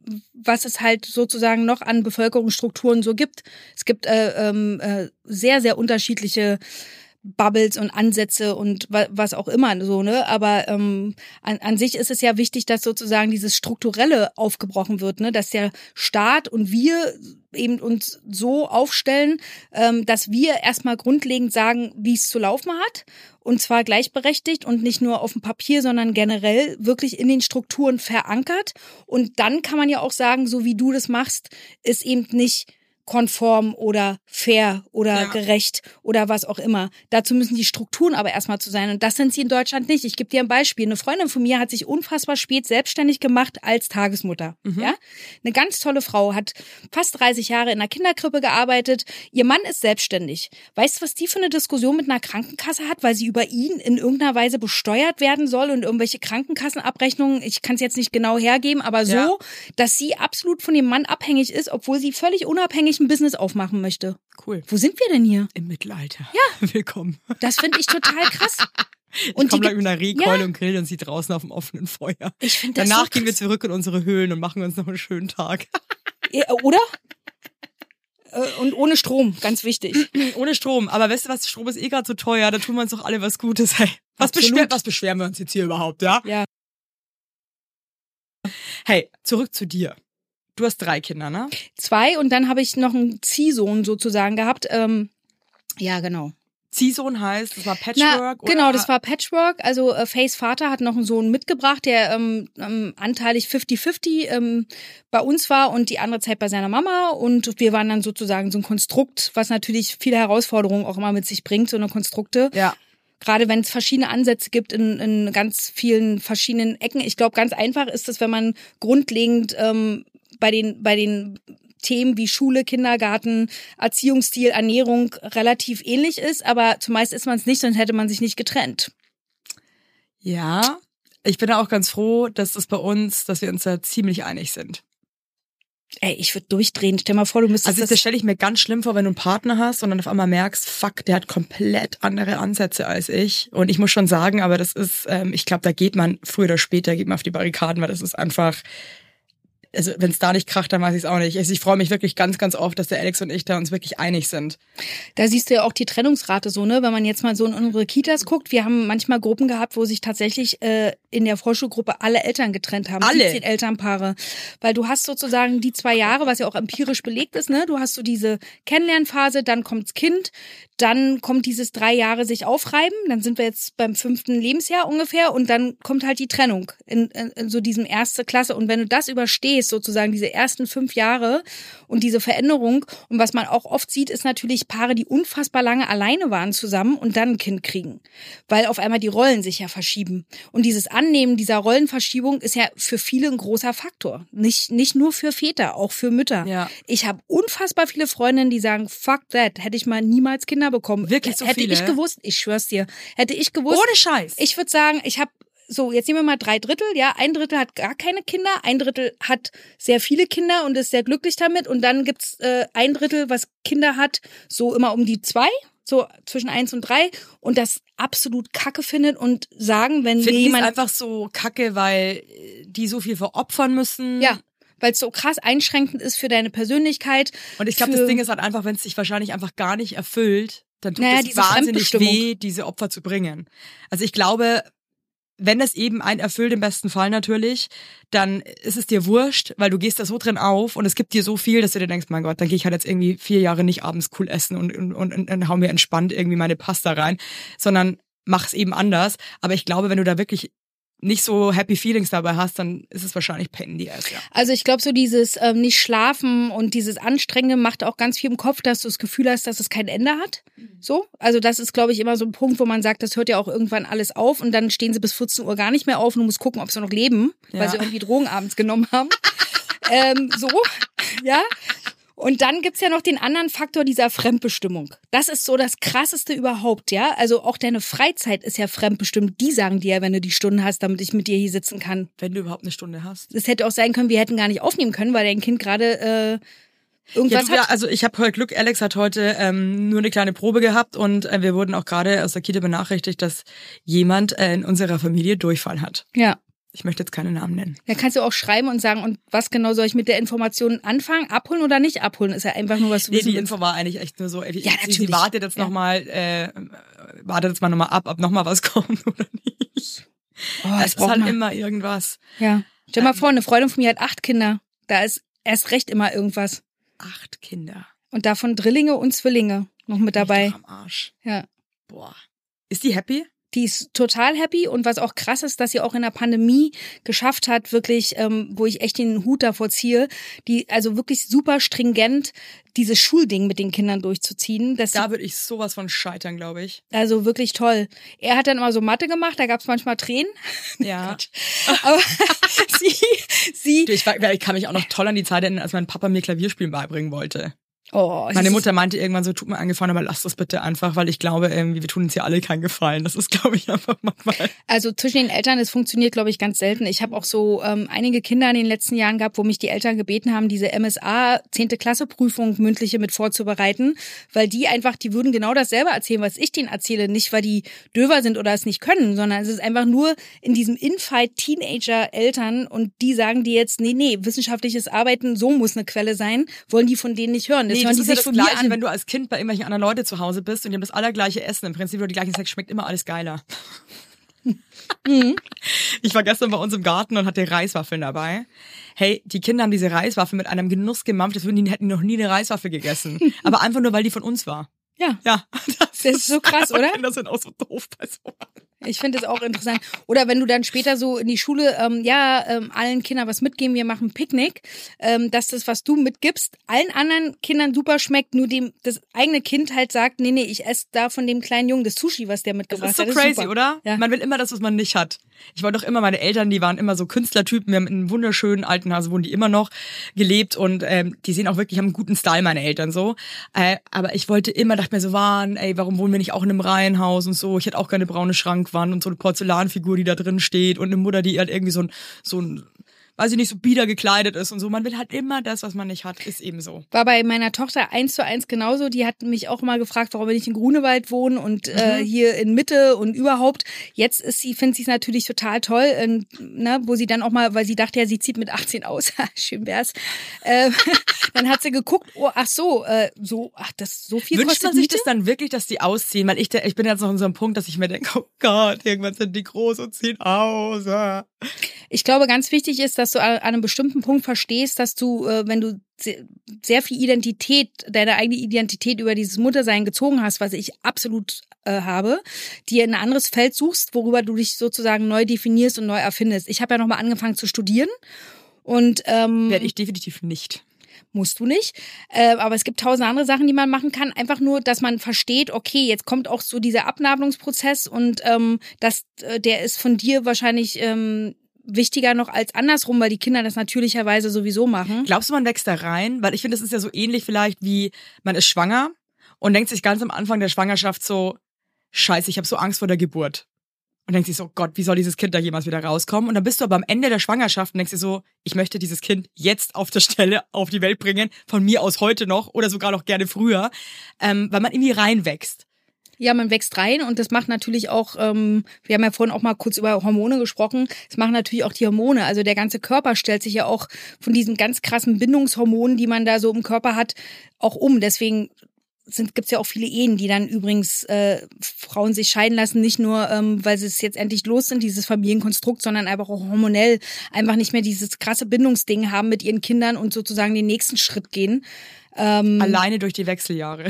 was es halt sozusagen noch an Bevölkerungsstrukturen so gibt. Es gibt äh, äh, sehr, sehr unterschiedliche Bubbles und Ansätze und was auch immer so, ne? Aber ähm, an, an sich ist es ja wichtig, dass sozusagen dieses Strukturelle aufgebrochen wird, ne? Dass der Staat und wir eben uns so aufstellen, ähm, dass wir erstmal grundlegend sagen, wie es zu laufen hat. Und zwar gleichberechtigt und nicht nur auf dem Papier, sondern generell wirklich in den Strukturen verankert. Und dann kann man ja auch sagen, so wie du das machst, ist eben nicht konform oder fair oder ja. gerecht oder was auch immer. Dazu müssen die Strukturen aber erstmal zu sein. Und das sind sie in Deutschland nicht. Ich gebe dir ein Beispiel. Eine Freundin von mir hat sich unfassbar spät selbstständig gemacht als Tagesmutter. Mhm. Ja? Eine ganz tolle Frau, hat fast dreißig Jahre in einer Kinderkrippe gearbeitet. Ihr Mann ist selbstständig. Weißt du, was die für eine Diskussion mit einer Krankenkasse hat, weil sie über ihn in irgendeiner Weise besteuert werden soll und irgendwelche Krankenkassenabrechnungen, ich kann es jetzt nicht genau hergeben, aber so, ja. dass sie absolut von dem Mann abhängig ist, obwohl sie völlig unabhängig ein Business aufmachen möchte. Cool. Wo sind wir denn hier? Im Mittelalter. Ja. Willkommen. Das finde ich total krass. Und ich komme gleich mit einer Rehkeule ja. und grillen uns die draußen auf dem offenen Feuer. Ich finde das Danach so gehen wir zurück in unsere Höhlen und machen uns noch einen schönen Tag. Ja, oder? Und ohne Strom, ganz wichtig. Ohne Strom. Aber weißt du was, Strom ist eh gerade so teuer, da tun wir uns doch alle was Gutes. Hey, was, beschwer, was beschweren wir uns jetzt hier überhaupt, ja? Ja. Hey, zurück zu dir. Du hast drei Kinder, ne? Zwei und dann habe ich noch einen Ziehsohn sozusagen gehabt. Ähm, ja, genau. Ziehsohn heißt, das war Patchwork? Na, genau, das war Patchwork. Also äh, Fays Vater hat noch einen Sohn mitgebracht, der ähm, ähm, anteilig fifty fifty ähm, bei uns war und die andere Zeit bei seiner Mama. Und wir waren dann sozusagen so ein Konstrukt, was natürlich viele Herausforderungen auch immer mit sich bringt, so eine Konstrukte. Ja. Gerade wenn es verschiedene Ansätze gibt in, in ganz vielen verschiedenen Ecken. Ich glaube, ganz einfach ist es, wenn man grundlegend ähm, bei den bei den Themen wie Schule, Kindergarten, Erziehungsstil, Ernährung relativ ähnlich ist, aber zumeist ist man es nicht, sonst hätte man sich nicht getrennt. Ja, ich bin auch ganz froh, dass das bei uns, dass wir uns da ziemlich einig sind. Ey, ich würde durchdrehen. Stell mal vor, du müsstest Also das... das stelle ich mir ganz schlimm vor, wenn du einen Partner hast und dann auf einmal merkst, fuck, der hat komplett andere Ansätze als ich. Und ich muss schon sagen, aber das ist, ähm, ich glaube, da geht man früher oder später, geht man auf die Barrikaden, weil das ist einfach, also wenn es da nicht kracht, dann weiß ich es auch nicht. Also ich freue mich wirklich ganz, ganz oft, dass der Alex und ich da uns wirklich einig sind. Da siehst du ja auch die Trennungsrate so, ne? Wenn man jetzt mal so in unsere Kitas guckt, wir haben manchmal Gruppen gehabt, wo sich tatsächlich äh, in der Vorschulgruppe alle Eltern getrennt haben. Alle? siebzehn Elternpaare. Weil du hast sozusagen die zwei Jahre, was ja auch empirisch belegt ist, ne? Du hast so diese Kennenlernphase, dann kommt's Kind, dann kommt dieses drei Jahre sich aufreiben, dann sind wir jetzt beim fünften Lebensjahr ungefähr und dann kommt halt die Trennung in, in, in so diesem erste Klasse. Und wenn du das überstehst, sozusagen diese ersten fünf Jahre und diese Veränderung, und was man auch oft sieht, ist natürlich Paare, die unfassbar lange alleine waren zusammen und dann ein Kind kriegen, weil auf einmal die Rollen sich ja verschieben. Und dieses Annehmen dieser Rollenverschiebung ist ja für viele ein großer Faktor. Nicht, nicht nur für Väter, auch für Mütter. Ja. Ich habe unfassbar viele Freundinnen, die sagen, fuck that, hätte ich mal niemals Kinder bekommen. Wirklich so hätte viele? ich gewusst, ich schwör's dir, hätte ich gewusst. Ohne Scheiß. Ich würde sagen, ich habe so, jetzt nehmen wir mal drei Drittel, ja, ein Drittel hat gar keine Kinder, ein Drittel hat sehr viele Kinder und ist sehr glücklich damit und dann gibt's äh, ein Drittel, was Kinder hat, so immer um die zwei, so zwischen eins und drei und das absolut kacke findet und sagen, wenn mir Finden die es jemand... einfach so kacke, weil die so viel veropfern müssen? Ja, weil es so krass einschränkend ist für deine Persönlichkeit. Und ich glaube, für- das Ding ist halt einfach, wenn es sich wahrscheinlich einfach gar nicht erfüllt, dann tut Naja, es diese wahnsinnig Fremdbestimmung. weh, diese Opfer zu bringen. Also ich glaube, wenn es eben einen erfüllt, im besten Fall natürlich, dann ist es dir wurscht, weil du gehst da so drin auf und es gibt dir so viel, dass du dir denkst, mein Gott, dann gehe ich halt jetzt irgendwie vier Jahre nicht abends cool essen und, und, und, und, und hau mir entspannt irgendwie meine Pasta rein, sondern mach es eben anders. Aber ich glaube, wenn du da wirklich nicht so happy feelings dabei hast, dann ist es wahrscheinlich pain in the ass, ja. Also ich glaube, so dieses ähm, nicht schlafen und dieses Anstrengende macht auch ganz viel im Kopf, dass du das Gefühl hast, dass es kein Ende hat. So, also das ist, glaube ich, immer so ein Punkt, wo man sagt, das hört ja auch irgendwann alles auf und dann stehen sie bis vierzehn Uhr gar nicht mehr auf und du musst gucken, ob sie noch leben, Ja. weil sie irgendwie Drogen abends genommen haben. ähm, so, ja. Und dann gibt's ja noch den anderen Faktor dieser Fremdbestimmung. Das ist so das Krasseste überhaupt, ja. Also auch deine Freizeit ist ja fremdbestimmt. Die sagen dir ja, wenn du die Stunden hast, damit ich mit dir hier sitzen kann. Wenn du überhaupt eine Stunde hast. Es hätte auch sein können, wir hätten gar nicht aufnehmen können, weil dein Kind gerade äh, Ja, irgendwas du, ja, hat. also ich habe heute Glück, Alex hat heute ähm, nur eine kleine Probe gehabt und äh, wir wurden auch gerade aus der Kita benachrichtigt, dass jemand äh, in unserer Familie Durchfall hat. Ja. Ich möchte jetzt keine Namen nennen. Da kannst du auch schreiben und sagen, und was genau soll ich mit der Information anfangen? Abholen oder nicht abholen? Ist ja einfach nur, was du Nee, wissen die willst. Info war eigentlich echt nur so, ey, Ja, sie, sie natürlich. wartet jetzt Ja. nochmal, äh, wartet jetzt mal nochmal ab, ob nochmal was kommt oder nicht. Oh, es das ist braucht halt man. immer irgendwas. Ja. Stell mal vor, eine Freundin von mir hat acht Kinder. Da ist erst recht immer irgendwas. Acht Kinder. Und davon Drillinge und Zwillinge noch mit dabei. Mich doch am Arsch. Ja. Boah. Ist die happy? Die ist total happy und was auch krass ist, dass sie auch in der Pandemie geschafft hat, wirklich, ähm, wo ich echt den Hut davor ziehe, die also wirklich super stringent dieses Schulding mit den Kindern durchzuziehen. Dass Da würde ich sowas von scheitern, glaube ich. sie, also wirklich toll. Er hat dann immer so Mathe gemacht, da gab es manchmal Tränen. Ja. Aber sie, sie, Du, ich, war- ich kann mich auch noch toll an die Zeit erinnern, als mein Papa mir Klavierspielen beibringen wollte. oh, Meine es Mutter meinte irgendwann so, tut mir einen Gefallen, aber lass das bitte einfach, weil ich glaube, irgendwie, wir tun uns hier alle keinen Gefallen. Das ist, glaube ich, einfach manchmal. Also zwischen den Eltern, das funktioniert, glaube ich, ganz selten. Ich habe auch so ähm, einige Kinder in den letzten Jahren gehabt, wo mich die Eltern gebeten haben, diese M S A zehnte Klasse Prüfung mündliche mit vorzubereiten, weil die einfach, die würden genau dasselbe erzählen, was ich denen erzähle. Nicht, weil die döver sind oder es nicht können, sondern es ist einfach nur in diesem Infight Teenager-Eltern und die sagen dir jetzt, nee, nee, wissenschaftliches Arbeiten, so muss eine Quelle sein, wollen die von denen nicht hören. Das Nee, hören das die ist ja sich das von mir Gleiche, an. wenn du als Kind bei irgendwelchen anderen Leuten zu Hause bist und die haben das allergleiche Essen im Prinzip oder die gleichen Sex, schmeckt immer alles geiler. Mhm. Ich war gestern bei uns im Garten und hatte Reiswaffeln dabei. Hey, die Kinder haben diese Reiswaffeln mit einem Genuss gemampft, als würden die hätten noch nie eine Reiswaffel gegessen. Aber einfach nur, weil die von uns war. Ja. Ja. Das ist so krass, oder? Kinder sind auch so doof bei sowas. Ich finde das auch interessant. Oder wenn du dann später so in die Schule, ähm, ja, ähm, allen Kindern was mitgeben, wir machen Picknick, ähm, dass das, was du mitgibst, allen anderen Kindern super schmeckt, nur dem das eigene Kind halt sagt, nee, nee, ich esse da von dem kleinen Jungen das Sushi, was der Das mitgebracht ist so hat. Das crazy, super. oder? Ja. Man will immer das, was man nicht hat. Ich wollte doch immer, meine Eltern, die waren immer so Künstlertypen, wir haben in einem wunderschönen alten Haus, wohnen die immer noch, gelebt und ähm, die sehen auch wirklich, haben einen guten Style, meine Eltern so. Äh, aber ich wollte immer, dachte mir so, Mann, ey, warum wohnen wir nicht auch in einem Reihenhaus und so? Ich hätte auch gerne braune Schrankwand und so eine Porzellanfigur, die da drin steht und eine Mutter, die halt irgendwie so ein, so ein weiß ich nicht, so bieder gekleidet ist und so. Man will halt immer das, was man nicht hat, ist eben so. War bei meiner Tochter eins zu eins genauso. Die hat mich auch mal gefragt, warum wir nicht in Grunewald wohnen und mhm. äh, hier in Mitte und überhaupt. Jetzt ist sie, findet sie es natürlich total toll, und, ne, wo sie dann auch mal, weil sie dachte ja, sie zieht mit achtzehn aus. Schön wär's. Äh, dann hat sie geguckt, oh, ach so, äh, so, ach, das so viel Wünscht kostet man sich Miete? das dann wirklich, dass die ausziehen? Weil ich, ich bin jetzt noch in so einem Punkt, dass ich mir denke, oh Gott, irgendwann sind die groß und ziehen aus. Ich glaube, ganz wichtig ist, dass du an einem bestimmten Punkt verstehst, dass du, äh, wenn du sehr viel Identität, deine eigene Identität über dieses Muttersein gezogen hast, was ich absolut äh, habe, dir ein anderes Feld suchst, worüber du dich sozusagen neu definierst und neu erfindest. Ich habe ja nochmal angefangen zu studieren und ähm, werde ich definitiv nicht. Musst du nicht. Äh, aber es gibt tausend andere Sachen, die man machen kann. Einfach nur, dass man versteht, okay, jetzt kommt auch so dieser Abnabelungsprozess und ähm, das, äh, der ist von dir wahrscheinlich ähm, wichtiger noch als andersrum, weil die Kinder das natürlicherweise sowieso machen. Glaubst du, man wächst da rein? Weil ich finde, das ist ja so ähnlich vielleicht wie, man ist schwanger und denkt sich ganz am Anfang der Schwangerschaft so, scheiße, ich habe so Angst vor der Geburt. Und denkt sich so, Gott, wie soll dieses Kind da jemals wieder rauskommen? Und dann bist du aber am Ende der Schwangerschaft und denkst dir so, ich möchte dieses Kind jetzt auf der Stelle auf die Welt bringen, von mir aus heute noch oder sogar noch gerne früher, ähm, weil man irgendwie reinwächst. Ja, man wächst rein und das macht natürlich auch, ähm, wir haben ja vorhin auch mal kurz über Hormone gesprochen, das machen natürlich auch die Hormone. Also der ganze Körper stellt sich ja auch von diesen ganz krassen Bindungshormonen, die man da so im Körper hat, auch um. Deswegen sind gibt's ja auch viele Ehen, die dann übrigens äh, Frauen sich scheiden lassen, nicht nur, ähm, weil sie es jetzt endlich los sind, dieses Familienkonstrukt, sondern einfach auch hormonell einfach nicht mehr dieses krasse Bindungsding haben mit ihren Kindern und sozusagen den nächsten Schritt gehen. Ähm, Alleine durch die Wechseljahre.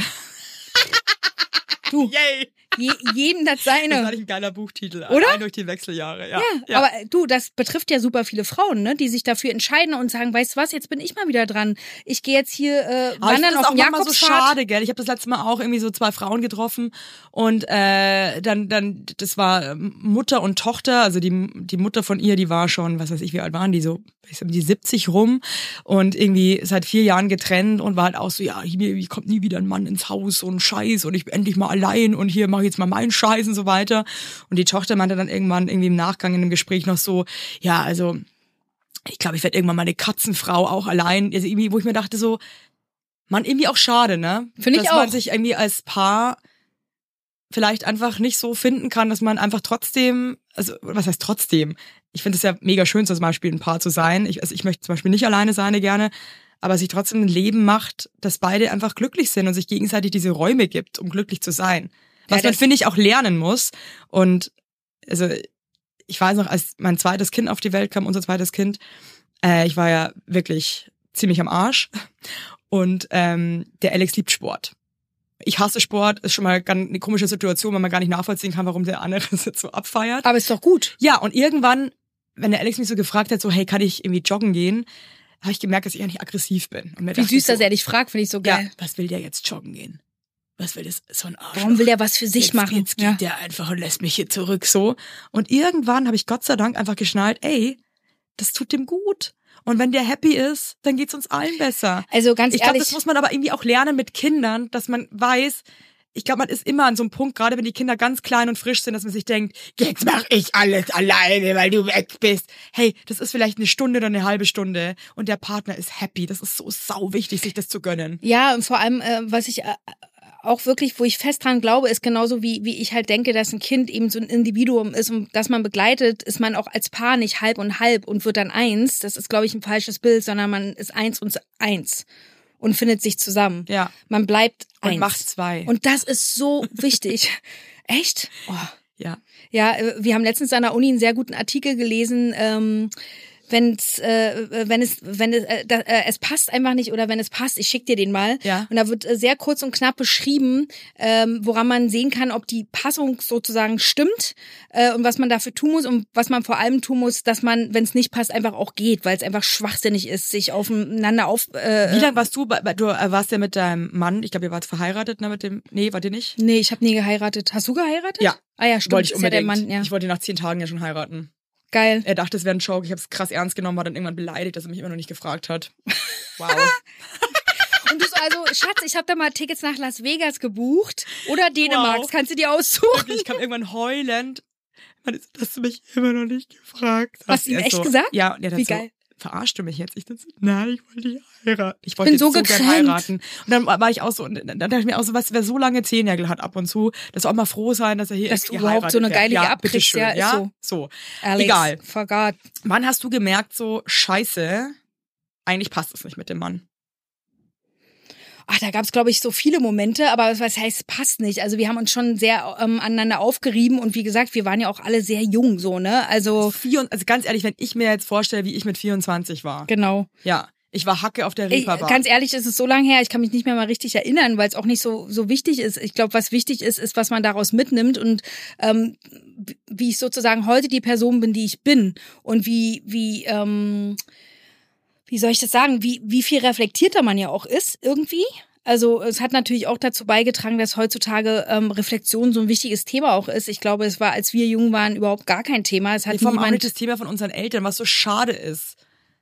Du, Yay! je, jedem das seine. Das war nicht ein geiler Buchtitel. Oder? Allein durch die Wechseljahre, ja. Ja, ja, aber du, das betrifft ja super viele Frauen, ne, die sich dafür entscheiden und sagen, weißt du was, jetzt bin ich mal wieder dran. Ich gehe jetzt hier äh, aber wandern auf dem Jakobspfad. Ich finde das auch manchmal so schade, gell? Ich habe das letzte Mal auch irgendwie so zwei Frauen getroffen und äh, dann, dann, das war Mutter und Tochter, also die die Mutter von ihr, die war schon, was weiß ich, wie alt waren die so? Ich sag, die siebzig rum und irgendwie seit vier Jahren getrennt und war halt auch so, ja, hier, hier kommt nie wieder ein Mann ins Haus und Scheiß und ich bin endlich mal allein und hier mache ich jetzt mal meinen Scheiß und so weiter. Und die Tochter meinte dann irgendwann irgendwie im Nachgang in dem Gespräch noch so, ja, also ich glaube, ich werde irgendwann mal eine Katzenfrau auch allein, also irgendwie, wo ich mir dachte so, man, irgendwie auch schade, ne? Finde ich dass auch. man sich irgendwie als Paar vielleicht einfach nicht so finden kann, dass man einfach trotzdem, also was heißt trotzdem? Ich finde es ja mega schön, zum Beispiel ein Paar zu sein. Ich, also ich möchte zum Beispiel nicht alleine sein gerne, aber sich trotzdem ein Leben macht, dass beide einfach glücklich sind und sich gegenseitig diese Räume gibt, um glücklich zu sein. Was ja, man, finde ich, auch lernen muss. Und also ich weiß noch, als mein zweites Kind auf die Welt kam, unser zweites Kind, äh, ich war ja wirklich ziemlich am Arsch. Und ähm, der Alex liebt Sport. Ich hasse Sport, ist schon mal ganz eine komische Situation, weil man gar nicht nachvollziehen kann, warum der andere es jetzt so abfeiert. Aber ist doch gut. Ja, und irgendwann, wenn der Alex mich so gefragt hat, so, hey, kann ich irgendwie joggen gehen, habe ich gemerkt, dass ich eigentlich aggressiv bin. Und mir Wie dachte süß, so, dass er dich fragt, finde ich so geil. Ja, was will der jetzt joggen gehen? Was will das? So ein Arsch. Warum will der was für sich jetzt, machen? Jetzt geht ja. der einfach und lässt mich hier zurück, so. Und irgendwann habe ich Gott sei Dank einfach geschnallt, ey, das tut dem gut. Und wenn der happy ist, dann geht's uns allen besser. Also ganz ich glaube, ehrlich. das muss man aber irgendwie auch lernen mit Kindern, dass man weiß, ich glaube, man ist immer an so einem Punkt, gerade wenn die Kinder ganz klein und frisch sind, dass man sich denkt, jetzt mache ich alles alleine, weil du weg bist. Hey, das ist vielleicht eine Stunde oder eine halbe Stunde und der Partner ist happy. Das ist so sau wichtig, sich das zu gönnen. Ja, und vor allem, äh, was ich äh, auch wirklich, wo ich fest dran glaube, ist genauso wie wie ich halt denke, dass ein Kind eben so ein Individuum ist und das man begleitet, ist man auch als Paar nicht halb und halb und wird dann eins. Das ist, glaube ich, ein falsches Bild, sondern man ist eins und eins. Und findet sich zusammen. Ja. Man bleibt und eins. macht zwei. Und das ist so wichtig. Echt? Oh. Ja. Ja, wir haben letztens an der Uni einen sehr guten Artikel gelesen, ähm, wenn's, äh, wenn es, wenn es, äh, da, äh, es passt einfach nicht oder wenn es passt, ich schick dir den mal. Ja. Und da wird äh, sehr kurz und knapp beschrieben, ähm, woran man sehen kann, ob die Passung sozusagen stimmt äh, und was man dafür tun muss und was man vor allem tun muss, dass man, wenn es nicht passt, einfach auch geht, weil es einfach schwachsinnig ist, sich aufeinander auf. Äh, Wie lange warst du? Bei, du äh, warst ja mit deinem Mann. Ich glaube, ihr wart verheiratet, ne? Mit dem. Nee, wart ihr nicht? Nee, ich habe nie geheiratet. Hast du geheiratet? Ja. Ah ja, stimmt. Wollte ich ist ja der unbedingt. Mann, ja. Ich wollte ihn nach zehn Tagen ja schon heiraten. Geil. Er dachte, es wäre ein Joke. Ich habe es krass ernst genommen, war dann irgendwann beleidigt, dass er mich immer noch nicht gefragt hat. Wow. Und du so, also, Schatz, ich habe da mal Tickets nach Las Vegas gebucht oder Dänemark. Wow. Das kannst du dir aussuchen. Ich kam irgendwann heulend. Man ist, dass du mich immer noch nicht gefragt hast. Hast du ihm Er echt so, gesagt? Ja, und er hat Wie so, geil. verarschst du mich jetzt? Ich dachte, nein, ich wollte dich heiraten. Ich wollte Bin jetzt so so gern gekränkt. heiraten. Und dann war ich auch so, und dann dachte ich mir auch so, was, wer so lange Zehennägel hat ab und zu, dass auch mal froh sein, dass er hier Dass du irgendwie überhaupt so eine geheiratet geile wird. Ja, abkriegst, bitteschön, ja, ist ja, so. so. Alex, Egal. Forgot. Wann hast du gemerkt, so, scheiße, eigentlich passt es nicht mit dem Mann? Ach, da gab's, glaube ich, so viele Momente, aber was heißt, passt nicht. Also wir haben uns schon sehr ähm, aneinander aufgerieben und wie gesagt, wir waren ja auch alle sehr jung, so, ne? Also, Vier, also ganz ehrlich, wenn ich mir jetzt vorstelle, wie ich mit vierundzwanzig war. genau. Ja, ich war Hacke auf der Ich, Reeperbahn. ganz ehrlich, es ist so lange her, ich kann mich nicht mehr mal richtig erinnern, weil es auch nicht so so wichtig ist. Ich glaube, was wichtig ist, ist, was man daraus mitnimmt und ähm, wie ich sozusagen heute die Person bin, die ich bin und wie wie ähm, wie soll ich das sagen, wie wie viel reflektierter man ja auch ist irgendwie. Also es hat natürlich auch dazu beigetragen, dass heutzutage ähm, Reflexion so ein wichtiges Thema auch ist. Ich glaube, es war, als wir jung waren, überhaupt gar kein Thema. Es hat Wir haben auch niemand. nicht das Thema von unseren Eltern, was so schade ist.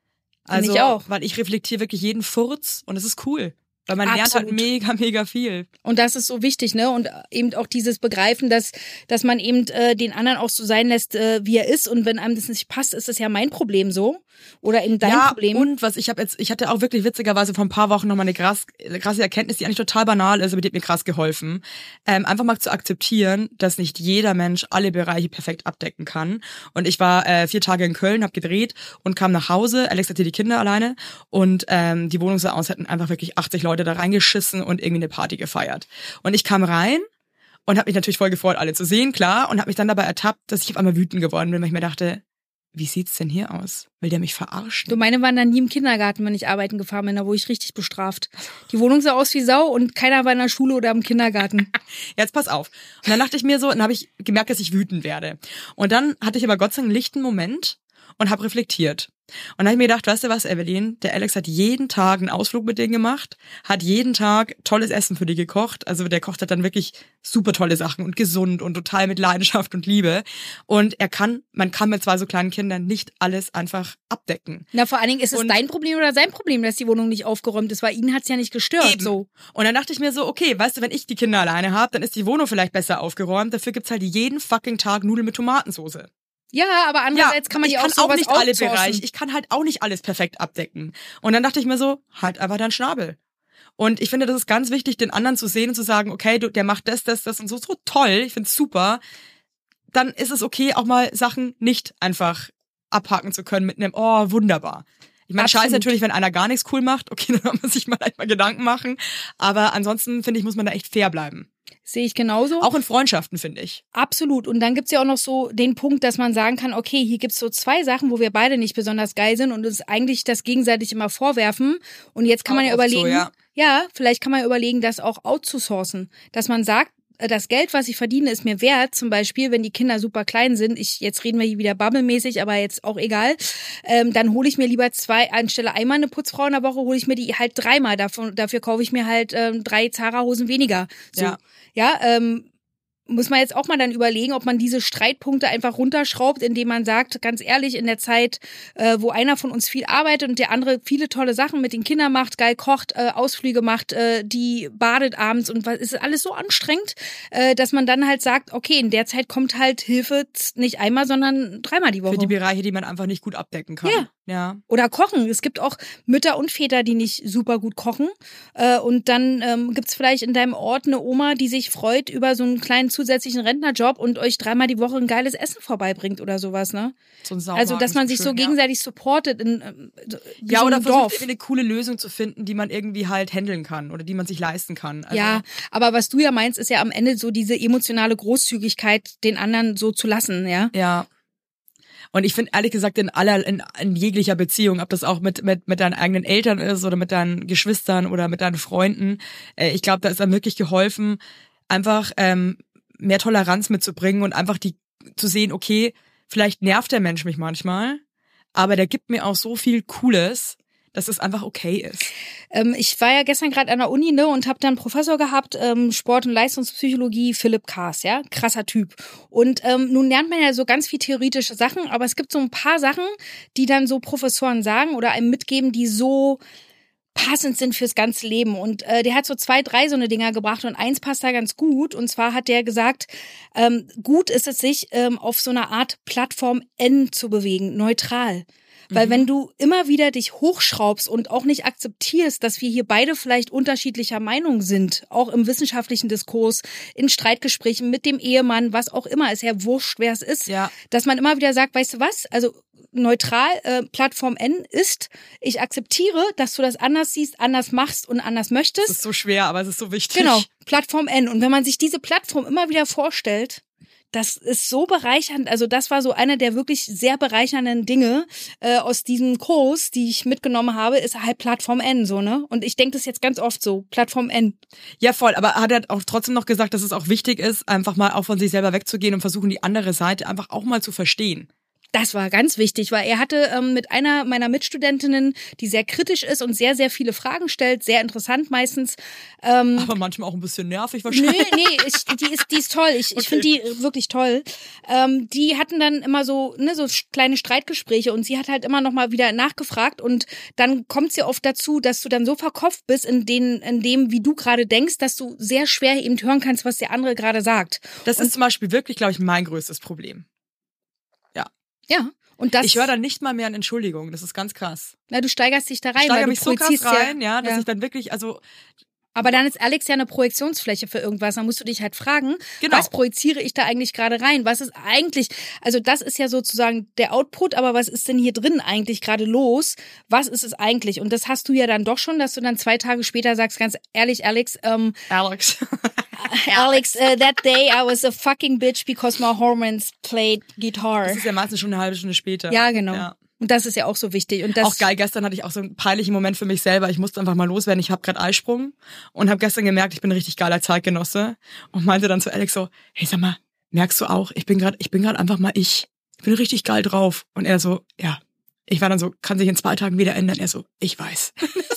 Also, ich auch. weil ich reflektiere wirklich jeden Furz und es ist cool. Weil man lernt Absolut. halt mega, mega viel. Und das ist so wichtig, ne? Und eben auch dieses Begreifen, dass dass man eben äh, den anderen auch so sein lässt, äh, wie er ist. Und wenn einem das nicht passt, ist das ja mein Problem so. Oder eben dein ja, Problem. und was ich habe jetzt, ich hatte auch wirklich witzigerweise vor ein paar Wochen nochmal eine krass, krasse Erkenntnis, die eigentlich total banal ist, aber die hat mir krass geholfen. Ähm, einfach mal zu akzeptieren, dass nicht jeder Mensch alle Bereiche perfekt abdecken kann. Und ich war äh, vier Tage in Köln, habe gedreht und kam nach Hause. Alex hatte die Kinder alleine und ähm, die Wohnung sah aus, hätten einfach wirklich achtzig Leute da reingeschissen und irgendwie eine Party gefeiert. Und ich kam rein und habe mich natürlich voll gefreut, alle zu sehen, klar, und habe mich dann dabei ertappt, dass ich auf einmal wütend geworden bin, weil ich mir dachte, wie sieht's denn hier aus? Will der mich verarschen? Du, meine waren dann nie im Kindergarten, wenn ich arbeiten gefahren bin, da wurde ich richtig bestraft. Die Wohnung sah aus wie Sau und keiner war in der Schule oder im Kindergarten. Jetzt pass auf. Und dann dachte ich mir so, dann habe ich gemerkt, dass ich wütend werde. Und dann hatte ich aber Gott sei Dank einen lichten Moment und habe reflektiert. Und dann habe ich mir gedacht, weißt du was, Evelyn, der Alex hat jeden Tag einen Ausflug mit denen gemacht, hat jeden Tag tolles Essen für die gekocht. Also der kocht halt dann wirklich super tolle Sachen und gesund und total mit Leidenschaft und Liebe. Und er kann, man kann mit zwei so kleinen Kindern nicht alles einfach abdecken. Na, vor allen Dingen, ist es Und- dein Problem oder sein Problem, dass die Wohnung nicht aufgeräumt ist, weil ihn hat's ja nicht gestört. Eben. So. Und dann dachte ich mir so, okay, weißt du, wenn ich die Kinder alleine habe, dann ist die Wohnung vielleicht besser aufgeräumt. Dafür gibt's halt jeden fucking Tag Nudeln mit Tomatensauce. Ja, aber andererseits kann man ich die kann auch sowas nicht alle outsourcen. Bereiche. Ich kann halt auch nicht alles perfekt abdecken. Und dann dachte ich mir so, halt einfach deinen Schnabel. Und ich finde, das ist ganz wichtig, den anderen zu sehen und zu sagen, okay, du, der macht das, das, das und so, so toll. Ich find's super. Dann ist es okay, auch mal Sachen nicht einfach abhaken zu können mit einem, oh, wunderbar. Ich meine, Absolut. scheiße natürlich, wenn einer gar nichts cool macht. Okay, dann muss man sich mal echt mal Gedanken machen. Aber ansonsten, finde ich, muss man da echt fair bleiben. Sehe ich genauso. Auch in Freundschaften, finde ich. Absolut. Und dann gibt's ja auch noch so den Punkt, dass man sagen kann, okay, hier gibt's so zwei Sachen, wo wir beide nicht besonders geil sind und uns eigentlich das gegenseitig immer vorwerfen. Und jetzt kann Auch man ja oft überlegen, so, ja. ja, vielleicht kann man ja überlegen, das auch outzusourcen. Dass man sagt, äh, das Geld, was ich verdiene, ist mir wert. Zum Beispiel, wenn die Kinder super klein sind, ich jetzt reden wir hier wieder bubblemäßig, aber jetzt auch egal, ähm, dann hole ich mir lieber zwei, anstelle einmal eine Putzfrau in der Woche, hole ich mir die halt dreimal. Davon, dafür kaufe ich mir halt ähm, drei Zara-Hosen weniger. So. Ja. Ja, ähm, muss man jetzt auch mal dann überlegen, ob man diese Streitpunkte einfach runterschraubt, indem man sagt, ganz ehrlich, in der Zeit, äh, wo einer von uns viel arbeitet und der andere viele tolle Sachen mit den Kindern macht, geil kocht, äh, Ausflüge macht, äh, die badet abends und was ist alles so anstrengend, äh, dass man dann halt sagt, okay, in der Zeit kommt halt Hilfe nicht einmal, sondern dreimal die Woche. Für die Bereiche, die man einfach nicht gut abdecken kann. Ja. Ja. Oder kochen. Es gibt auch Mütter und Väter, die nicht super gut kochen. Äh, und dann ähm, gibt's vielleicht in deinem Ort eine Oma, die sich freut über so einen kleinen zusätzlichen Rentnerjob und euch dreimal die Woche ein geiles Essen vorbeibringt oder sowas, ne? So ein Saumagen Also, dass man ist sich so schön, ja. gegenseitig supportet in ähm, wie Ja, so oder einem versucht Dorf. irgendwie eine coole Lösung zu finden, die man irgendwie halt handeln kann oder die man sich leisten kann. Also, Ja, aber was du ja meinst, ist ja am Ende so diese emotionale Großzügigkeit, den anderen so zu lassen, ja? Ja. Und ich finde ehrlich gesagt in aller, in, in jeglicher Beziehung, ob das auch mit mit mit deinen eigenen Eltern ist oder mit deinen Geschwistern oder mit deinen Freunden, äh, ich glaube, da ist dann wirklich geholfen, einfach ähm, mehr Toleranz mitzubringen und einfach die zu sehen, okay, vielleicht nervt der Mensch mich manchmal, aber der gibt mir auch so viel Cooles, dass es einfach okay ist. Ähm, ich war ja gestern gerade an der Uni, ne, und habe dann einen Professor gehabt, ähm, Sport- und Leistungspsychologie, Philipp Kaas, ja, krasser Typ. Und ähm, nun lernt man ja so ganz viel theoretische Sachen, aber es gibt so ein paar Sachen, die dann so Professoren sagen oder einem mitgeben, die so passend sind fürs ganze Leben. Und äh, der hat so zwei, drei so eine Dinger gebracht und eins passt da ganz gut. Und zwar hat der gesagt, ähm, gut ist es sich ähm, auf so einer Art Plattform N zu bewegen, neutral. Weil wenn du immer wieder dich hochschraubst und auch nicht akzeptierst, dass wir hier beide vielleicht unterschiedlicher Meinung sind, auch im wissenschaftlichen Diskurs, in Streitgesprächen mit dem Ehemann, was auch immer, ist ja wurscht, wer es ist, Ja. dass man immer wieder sagt, weißt du was, also neutral, äh, Plattform N ist, ich akzeptiere, dass du das anders siehst, anders machst und anders möchtest. Das ist so schwer, aber es ist so wichtig. Genau, Plattform N. Und wenn man sich diese Plattform immer wieder vorstellt, das ist so bereichernd. Also das war so einer der wirklich sehr bereichernden Dinge äh, aus diesem Kurs, die ich mitgenommen habe, ist halt Plattform N, so, ne? Und ich denke das jetzt ganz oft so, Plattform N. Ja, voll. Aber hat er auch trotzdem noch gesagt, dass es auch wichtig ist, einfach mal auch von sich selber wegzugehen und versuchen, die andere Seite einfach auch mal zu verstehen. Das war ganz wichtig, weil er hatte ähm, mit einer meiner Mitstudentinnen, die sehr kritisch ist und sehr, sehr viele Fragen stellt, sehr interessant meistens. Ähm, Aber manchmal auch ein bisschen nervig Nö, wahrscheinlich. nee, ich, die ist die ist toll. Ich, Okay. ich finde die wirklich toll. Ähm, die hatten dann immer so ne so kleine Streitgespräche und sie hat halt immer noch mal wieder nachgefragt und dann kommt sie oft dazu, dass du dann so verkopft bist in den in dem, wie du gerade denkst, dass du sehr schwer eben hören kannst, was der andere gerade sagt. Das ist zum Beispiel wirklich, glaube ich, mein größtes Problem. Ja. Und das, Ich höre dann nicht mal mehr an Entschuldigung. Das ist ganz krass. na, du steigerst dich da rein, Ich weil steigere du mich so krass projizierst rein, ja, ja, dass ja. ich dann wirklich, also Aber dann ist Alex ja eine Projektionsfläche für irgendwas. Dann musst du dich halt fragen, Genau. was projiziere ich da eigentlich gerade rein? Was ist eigentlich, also das ist ja sozusagen der Output, aber was ist denn hier drin eigentlich gerade los? Was ist es eigentlich? Und das hast du ja dann doch schon, dass du dann zwei Tage später sagst, ganz ehrlich, Alex, ähm, Alex. Alex, uh, that day I was a fucking bitch because my hormones played guitar. Das ist ja meistens schon eine halbe Stunde später. Ja, genau. Ja. Und das ist ja auch so wichtig. Und das Auch geil, gestern hatte ich auch so einen peinlichen Moment für mich selber. Ich musste einfach mal loswerden. Ich habe gerade Eisprung und habe gestern gemerkt, ich bin ein richtig geiler Zeitgenosse und meinte dann zu Alex so, hey, sag mal, merkst du auch, ich bin gerade ich bin gerade einfach mal ich. Ich bin richtig geil drauf. Und er so, ja. Ich war dann so, kann sich in zwei Tagen wieder ändern. Er so, ich weiß.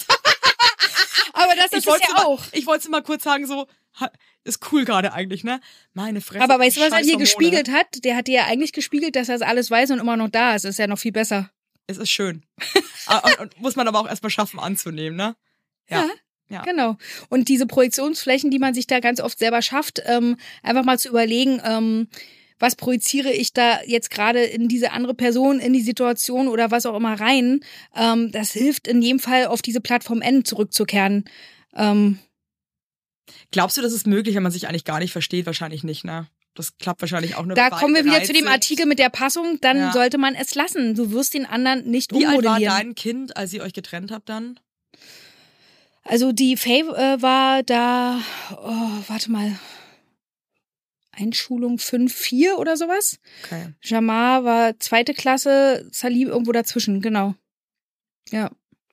aber das Ich ist es wollte ja mal, auch. ich wollte mal kurz sagen so, ha- ist cool gerade eigentlich, ne? Meine Fresse. Aber weißt du, was er scheiß dir Hormone. gespiegelt hat? Der hat dir ja eigentlich gespiegelt, dass er das alles weiß und immer noch da ist. Das ist ja noch viel besser. Es ist schön. und, und muss man aber auch erstmal schaffen anzunehmen, ne? Ja. Ja. Genau. Und diese Projektionsflächen, die man sich da ganz oft selber schafft, ähm, einfach mal zu überlegen, ähm, was projiziere ich da jetzt gerade in diese andere Person, in die Situation oder was auch immer rein, ähm, das hilft in jedem Fall auf diese Plattform N zurückzukehren. Ähm, Glaubst du, das ist möglich, wenn man sich eigentlich gar nicht versteht? Wahrscheinlich nicht, ne? Das klappt wahrscheinlich auch nur. da wenn kommen wir beide wieder bereit zu dem sind. Artikel mit der Passung, dann Ja. sollte man es lassen. Du wirst den anderen nicht Wie alt war ummodellieren. dein Kind, als ihr euch getrennt habt dann? Also die Faye äh, war da, oh, warte mal, Einschulung fünf, vier oder sowas. Okay. Jamar war zweite Klasse, Salih irgendwo dazwischen, genau. Ja.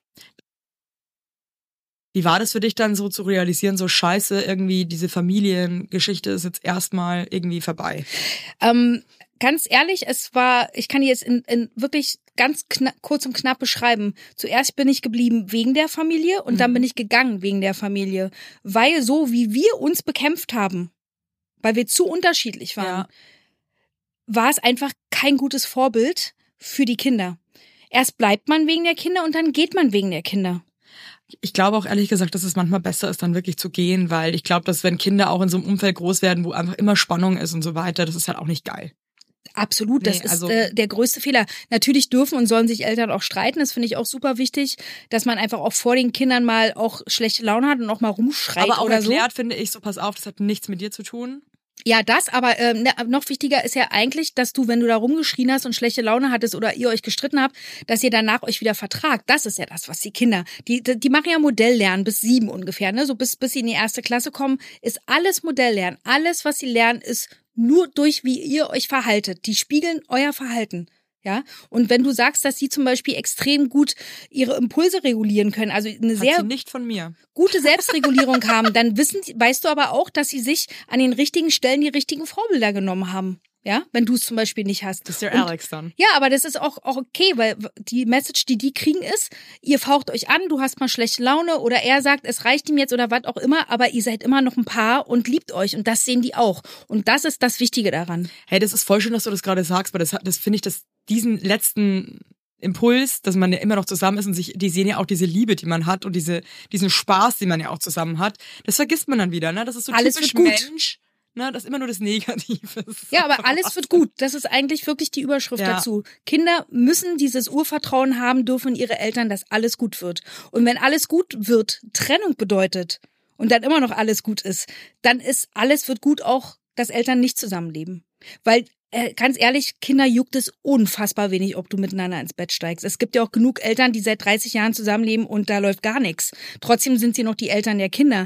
Wie war das für dich dann so zu realisieren, so scheiße, irgendwie diese Familiengeschichte ist jetzt erstmal irgendwie vorbei? Ähm, ganz ehrlich, es war, ich kann dir jetzt in, in wirklich ganz kna- kurz und knapp beschreiben. Zuerst bin ich geblieben wegen der Familie und Mhm. dann bin ich gegangen wegen der Familie. Weil so wie wir uns bekämpft haben, weil wir zu unterschiedlich waren, Ja. war es einfach kein gutes Vorbild für die Kinder. Erst bleibt man wegen der Kinder und dann geht man wegen der Kinder. Ich glaube auch ehrlich gesagt, dass es manchmal besser ist, dann wirklich zu gehen, weil ich glaube, dass wenn Kinder auch in so einem Umfeld groß werden, wo einfach immer Spannung ist und so weiter, das ist halt auch nicht geil. Absolut, das Nee, ist also- äh, der größte Fehler. Natürlich dürfen und sollen sich Eltern auch streiten, das finde ich auch super wichtig, dass man einfach auch vor den Kindern mal auch schlechte Laune hat und auch mal rumschreit Aber auch oder so. erklärt, finde ich, so pass auf, das hat nichts mit dir zu tun. Ja, das, aber ähm, ne, noch wichtiger ist ja eigentlich, dass du, wenn du da rumgeschrien hast und schlechte Laune hattest oder ihr euch gestritten habt, dass ihr danach euch wieder vertragt. Das ist ja das, was die Kinder, die die machen ja Modelllernen bis sieben ungefähr, ne, so bis bis sie in die erste Klasse kommen, ist alles Modelllernen. Alles, was sie lernen, ist nur durch, wie ihr euch verhaltet. Die spiegeln euer Verhalten. Ja, und wenn du sagst, dass sie zum Beispiel extrem gut ihre Impulse regulieren können, also eine Hat sehr sie nicht von mir. gute Selbstregulierung haben, dann wissen, weißt du aber auch, dass sie sich an den richtigen Stellen die richtigen Vorbilder genommen haben. Ja, wenn du es zum Beispiel nicht hast. Das ist der Und- Alex dann. Ja, aber das ist auch, auch okay, weil die Message, die die kriegen, ist, ihr faucht euch an, du hast mal schlechte Laune oder er sagt, es reicht ihm jetzt oder was auch immer, aber ihr seid immer noch ein Paar und liebt euch und das sehen die auch. Und das ist das Wichtige daran. Hey, das ist voll schön, dass du das gerade sagst, weil das, das finde ich, dass diesen letzten Impuls, dass man ja immer noch zusammen ist und sich, die sehen ja auch diese Liebe, die man hat und diese, diesen Spaß, den man ja auch zusammen hat. Das vergisst man dann wieder, ne? Das ist so Alles typisch wird gut. Mensch. Ne, das ist immer nur das Negative. Ja, aber alles wird gut. Das ist eigentlich wirklich die Überschrift Ja. dazu. Kinder müssen dieses Urvertrauen haben dürfen in ihre Eltern, dass alles gut wird. Und wenn alles gut wird, Trennung bedeutet und dann immer noch alles gut ist, dann ist alles wird gut auch, dass Eltern nicht zusammenleben. Weil, äh, ganz ehrlich, Kinder juckt es unfassbar wenig, ob du miteinander ins Bett steigst. Es gibt ja auch genug Eltern, die seit dreißig Jahren zusammenleben und da läuft gar nichts. Trotzdem sind sie noch die Eltern der Kinder.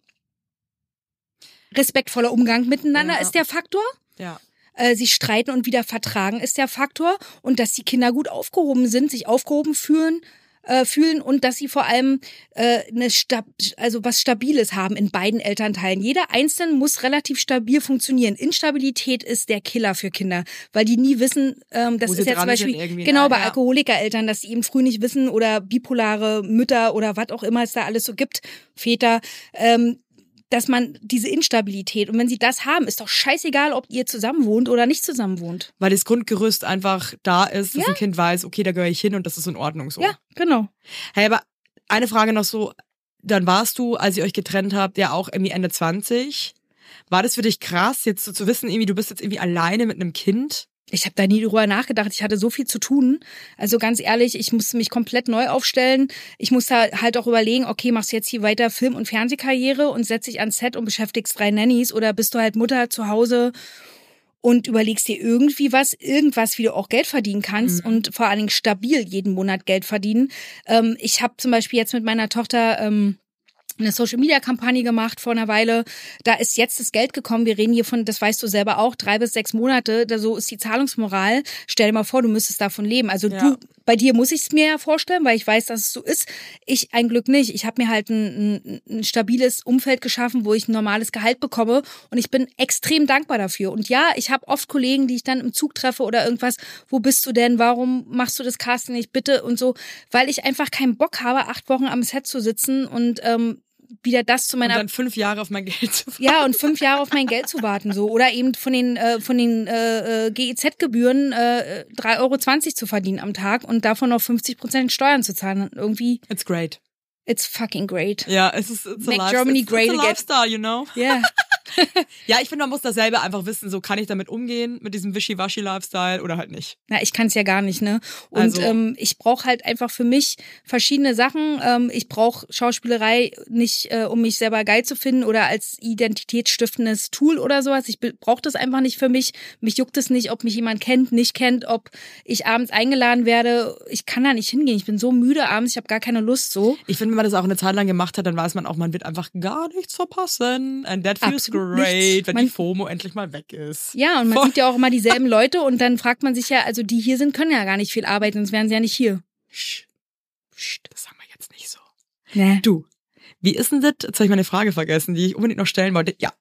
Respektvoller Umgang miteinander Ja. ist der Faktor. Ja. Äh, sich streiten und wieder vertragen ist der Faktor. Und dass die Kinder gut aufgehoben sind, sich aufgehoben fühlen, äh, fühlen und dass sie vor allem äh, eine Stab- also was Stabiles haben in beiden Elternteilen. Jeder Einzelne muss relativ stabil funktionieren. Instabilität ist der Killer für Kinder, weil die nie wissen, ähm, das Wo ist sie ja zum dran sind Beispiel irgendwie, genau ja, bei ja. Alkoholikereltern, dass sie eben früh nicht wissen oder bipolare Mütter oder was auch immer es da alles so gibt, Väter, ähm, dass man diese Instabilität und wenn sie das haben, ist doch scheißegal, ob ihr zusammen wohnt oder nicht zusammen wohnt. Weil das Grundgerüst einfach da ist, dass Ja. ein Kind weiß, okay, da gehöre ich hin und das ist in Ordnung so. Ja, genau. Hey, aber eine Frage noch so, dann warst du, als ihr euch getrennt habt, ja auch irgendwie Ende zwanzig. War das für dich krass, jetzt so zu wissen, irgendwie du bist jetzt irgendwie alleine mit einem Kind? Ich habe da nie drüber nachgedacht. Ich hatte so viel zu tun. Also ganz ehrlich, ich musste mich komplett neu aufstellen. Ich musste halt auch überlegen, okay, machst du jetzt hier weiter Film- und Fernsehkarriere und setzt dich ans Set und beschäftigst drei Nannies oder bist du halt Mutter zu Hause und überlegst dir irgendwie was, irgendwas, wie du auch Geld verdienen kannst Mhm. und vor allen Dingen stabil jeden Monat Geld verdienen. Ähm, ich habe zum Beispiel jetzt mit meiner Tochter ähm, eine Social-Media-Kampagne gemacht vor einer Weile. Da ist jetzt das Geld gekommen. Wir reden hier von, das weißt du selber auch, drei bis sechs Monate. Da so ist die Zahlungsmoral. Stell dir mal vor, du müsstest davon leben. Also Ja. du, bei dir muss ich es mir ja vorstellen, weil ich weiß, dass es so ist. Ich ein Glück nicht. Ich habe mir halt ein, ein, ein stabiles Umfeld geschaffen, wo ich ein normales Gehalt bekomme. Und ich bin extrem dankbar dafür. Und ja, ich habe oft Kollegen, die ich dann im Zug treffe oder irgendwas. Wo bist du denn? Warum machst du das Casting nicht? Bitte und so. Weil ich einfach keinen Bock habe, acht Wochen am Set zu sitzen und ähm, wieder das zu Und meiner dann fünf Jahre auf mein Geld zu ja und fünf Jahre auf mein Geld zu warten so oder eben von den äh, von den äh, äh, G E Z-Gebühren äh, drei Euro zwanzig zu verdienen am Tag und davon noch fünfzig Prozent Steuern zu zahlen. Irgendwie It's great. it's fucking great. Ja, es ist it's a Make life- Germany it's, great it's a again. lifestyle, you know? Ja. Ja, ich finde, man muss da selber einfach wissen, so kann ich damit umgehen, mit diesem Wischiwaschi-Lifestyle oder halt nicht. Na, ich kann es ja gar nicht, ne? Und Also- ähm, ich brauche halt einfach für mich verschiedene Sachen. Ähm, ich brauche Schauspielerei nicht, äh, um mich selber geil zu finden oder als identitätsstiftendes Tool oder sowas. Ich brauche das einfach nicht für mich. Mich juckt es nicht, ob mich jemand kennt, nicht kennt, ob ich abends eingeladen werde. Ich kann da nicht hingehen. Ich bin so müde abends, ich habe gar keine Lust so. Ich finde, wenn man das auch eine Zeit lang gemacht hat, dann weiß man auch, man wird einfach gar nichts verpassen. And that feels Absolut great, nichts. wenn Man- die FOMO endlich mal weg ist. Ja, und man Voll. sieht ja auch immer dieselben Leute und dann fragt man sich ja, also die hier sind, können ja gar nicht viel arbeiten, sonst wären sie ja nicht hier. Sch, sch, das haben wir jetzt nicht so. Ne. Du, wie ist denn das? Jetzt habe ich meine Frage vergessen, die ich unbedingt noch stellen wollte. Ja,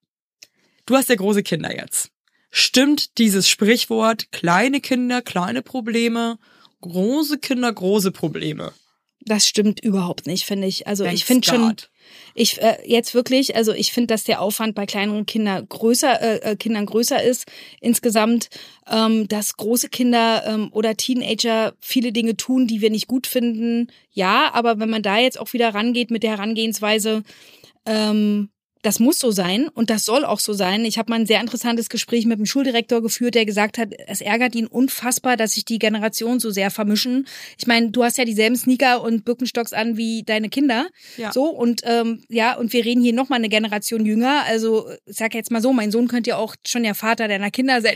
du hast ja große Kinder jetzt. Stimmt dieses Sprichwort, kleine Kinder, kleine Probleme, große Kinder, große Probleme? Das stimmt überhaupt nicht, finde ich. Also Thanks ich finde schon, God. ich äh, jetzt wirklich, also ich finde, dass der Aufwand bei kleineren Kindern größer, äh, äh, Kindern größer ist insgesamt, ähm, dass große Kinder ähm, oder Teenager viele Dinge tun, die wir nicht gut finden. Ja, aber wenn man da jetzt auch wieder rangeht mit der Herangehensweise, ähm, das muss so sein und das soll auch so sein. Ich habe mal ein sehr interessantes Gespräch mit dem Schuldirektor geführt, der gesagt hat, es ärgert ihn unfassbar, dass sich die Generationen so sehr vermischen. Ich meine, du hast ja dieselben Sneaker und Birkenstocks an wie deine Kinder. Ja. So und ähm, ja, und wir reden hier nochmal eine Generation jünger. Also ich sag jetzt mal so, mein Sohn könnte ja auch schon der Vater deiner Kinder sein.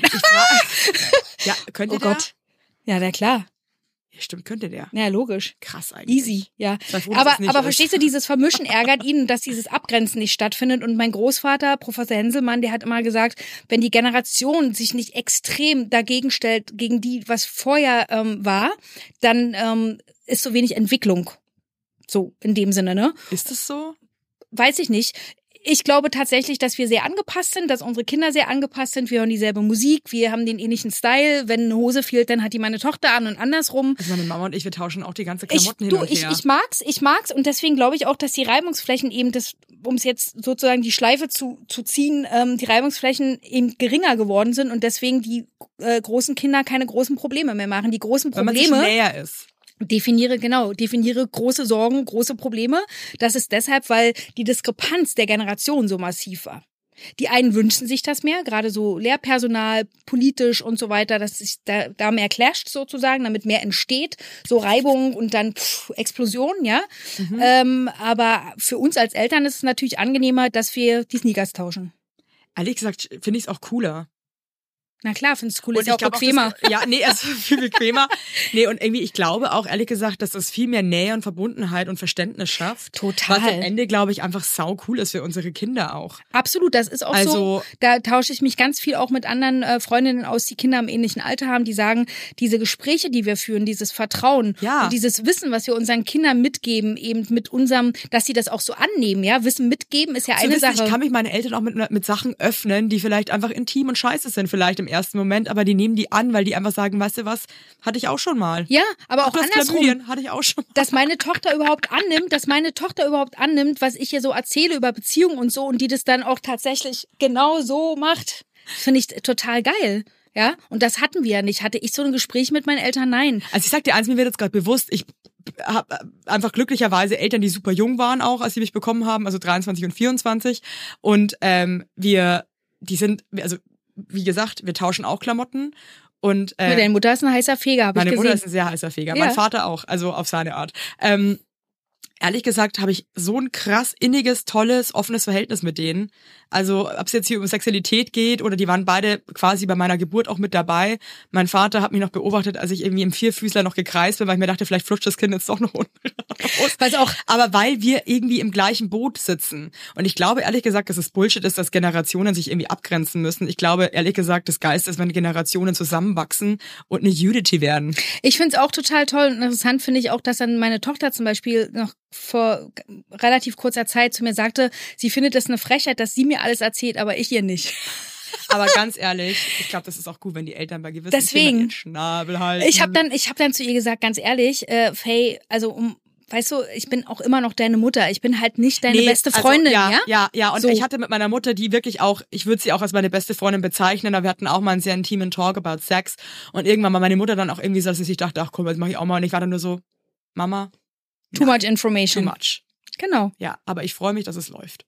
Ja, könnte Oh der? Gott. Ja, na klar. Ja, stimmt, könnte der. Ja, logisch. Krass eigentlich. Easy, ja. Sei froh, dass Aber, es nicht aber ist. verstehst du, dieses Vermischen ärgert ihn, dass dieses Abgrenzen nicht stattfindet. Und mein Großvater, Professor Henselmann, der hat immer gesagt, wenn die Generation sich nicht extrem dagegen stellt, gegen die, was vorher ähm, war, dann ähm, ist so wenig Entwicklung. So, in dem Sinne, ne? Ist es so? Weiß ich nicht. Ich glaube tatsächlich, dass wir sehr angepasst sind, dass unsere Kinder sehr angepasst sind. Wir hören dieselbe Musik, wir haben den ähnlichen Style. Wenn eine Hose fehlt, dann hat die meine Tochter an und andersrum. Also meine Mama und ich, wir tauschen auch die ganze Ich, Klamotten hin du, und ich, her. ich mag's, ich mag's und deswegen glaube ich auch, dass die Reibungsflächen eben, das, um es jetzt sozusagen die Schleife zu, zu ziehen, ähm, die Reibungsflächen eben geringer geworden sind und deswegen die äh, großen Kinder keine großen Probleme mehr machen. Die großen Weil man sich Probleme. näher ist. Definiere, genau, definiere große Sorgen, große Probleme. Das ist deshalb, weil die Diskrepanz der Generation so massiv war. Die einen wünschen sich das mehr, gerade so Lehrpersonal, politisch und so weiter, dass sich da, da mehr clasht sozusagen, damit mehr entsteht, so Reibung und dann pff, Explosion, ja. Mhm. Ähm, aber für uns als Eltern ist es natürlich angenehmer, dass wir die Sneakers tauschen. Ehrlich gesagt finde ich es auch cooler. Na klar, find's cool, Und ist ja auch bequemer. Auch das, ja, nee, also viel bequemer. Nee, und irgendwie, ich glaube auch, ehrlich gesagt, dass das viel mehr Nähe und Verbundenheit und Verständnis schafft. Total. Was am Ende, glaube ich, einfach sau cool ist für unsere Kinder auch. Absolut, das ist auch also, so. Da tausche ich mich ganz viel auch mit anderen äh, Freundinnen aus, die Kinder im ähnlichen Alter haben, die sagen, diese Gespräche, die wir führen, dieses Vertrauen ja. und dieses Wissen, was wir unseren Kindern mitgeben, eben mit unserem, dass sie das auch so annehmen, ja. Wissen mitgeben ist ja so eine wissen, Sache. Ich kann mich meine Eltern auch mit, mit Sachen öffnen, die vielleicht einfach intim und scheiße sind, vielleicht im ersten Moment, aber die nehmen die an, weil die einfach sagen, weißt du was, hatte ich auch schon mal. Ja, aber auch, auch andersrum. Hatte ich auch schon mal. Dass meine Tochter überhaupt annimmt, dass meine Tochter überhaupt annimmt, was ich ihr so erzähle über Beziehungen und so und die das dann auch tatsächlich genau so macht, finde ich total geil. Ja, und das hatten wir ja nicht. Hatte ich so ein Gespräch mit meinen Eltern? Nein. Also ich sag dir eins, mir wird jetzt gerade bewusst, ich habe einfach glücklicherweise Eltern, die super jung waren auch, als sie mich bekommen haben, also dreiundzwanzig und vierundzwanzig und ähm, wir, die sind, also wie gesagt, wir tauschen auch Klamotten und äh, Deine Mutter ist ein heißer Feger, habe ich meine gesehen. Mutter ist ein sehr heißer Feger, Ja. mein Vater auch, also auf seine Art. Ähm, ehrlich gesagt habe ich so ein krass inniges, tolles, offenes Verhältnis mit denen. Also ob es jetzt hier um Sexualität geht oder die waren beide quasi bei meiner Geburt auch mit dabei. Mein Vater hat mich noch beobachtet, als ich irgendwie im Vierfüßler noch gekreist bin, weil ich mir dachte, vielleicht flutscht das Kind jetzt doch noch unten raus. Weil's auch Aber weil wir irgendwie im gleichen Boot sitzen. Und ich glaube ehrlich gesagt, dass es Bullshit ist, dass Generationen sich irgendwie abgrenzen müssen. Ich glaube ehrlich gesagt, das Geilste ist, wenn Generationen zusammenwachsen und eine Unity werden. Ich finde es auch total toll und interessant finde ich auch, dass dann meine Tochter zum Beispiel noch vor relativ kurzer Zeit zu mir sagte, sie findet es eine Frechheit, dass sie mir alles erzählt, aber ich ihr nicht. Aber ganz ehrlich, ich glaube, das ist auch gut, wenn die Eltern bei gewissen Deswegen, Themen den Schnabel halten. Ich habe dann, ich habe dann zu ihr gesagt, ganz ehrlich, äh, Faye, also um weißt du, ich bin auch immer noch deine Mutter. Ich bin halt nicht deine nee, beste Freundin, also, ja? Ja, ja, ja. Und so. ich hatte mit meiner Mutter, die wirklich auch, ich würde sie auch als meine beste Freundin bezeichnen, aber wir hatten auch mal einen sehr intimen Talk about Sex. Und irgendwann mal meine Mutter dann auch irgendwie so, dass ich sich dachte, ach komm, das mache ich auch mal. Und ich war dann nur so, Mama. Too ja, much information. Too much. Genau. Ja, aber ich freue mich, dass es läuft.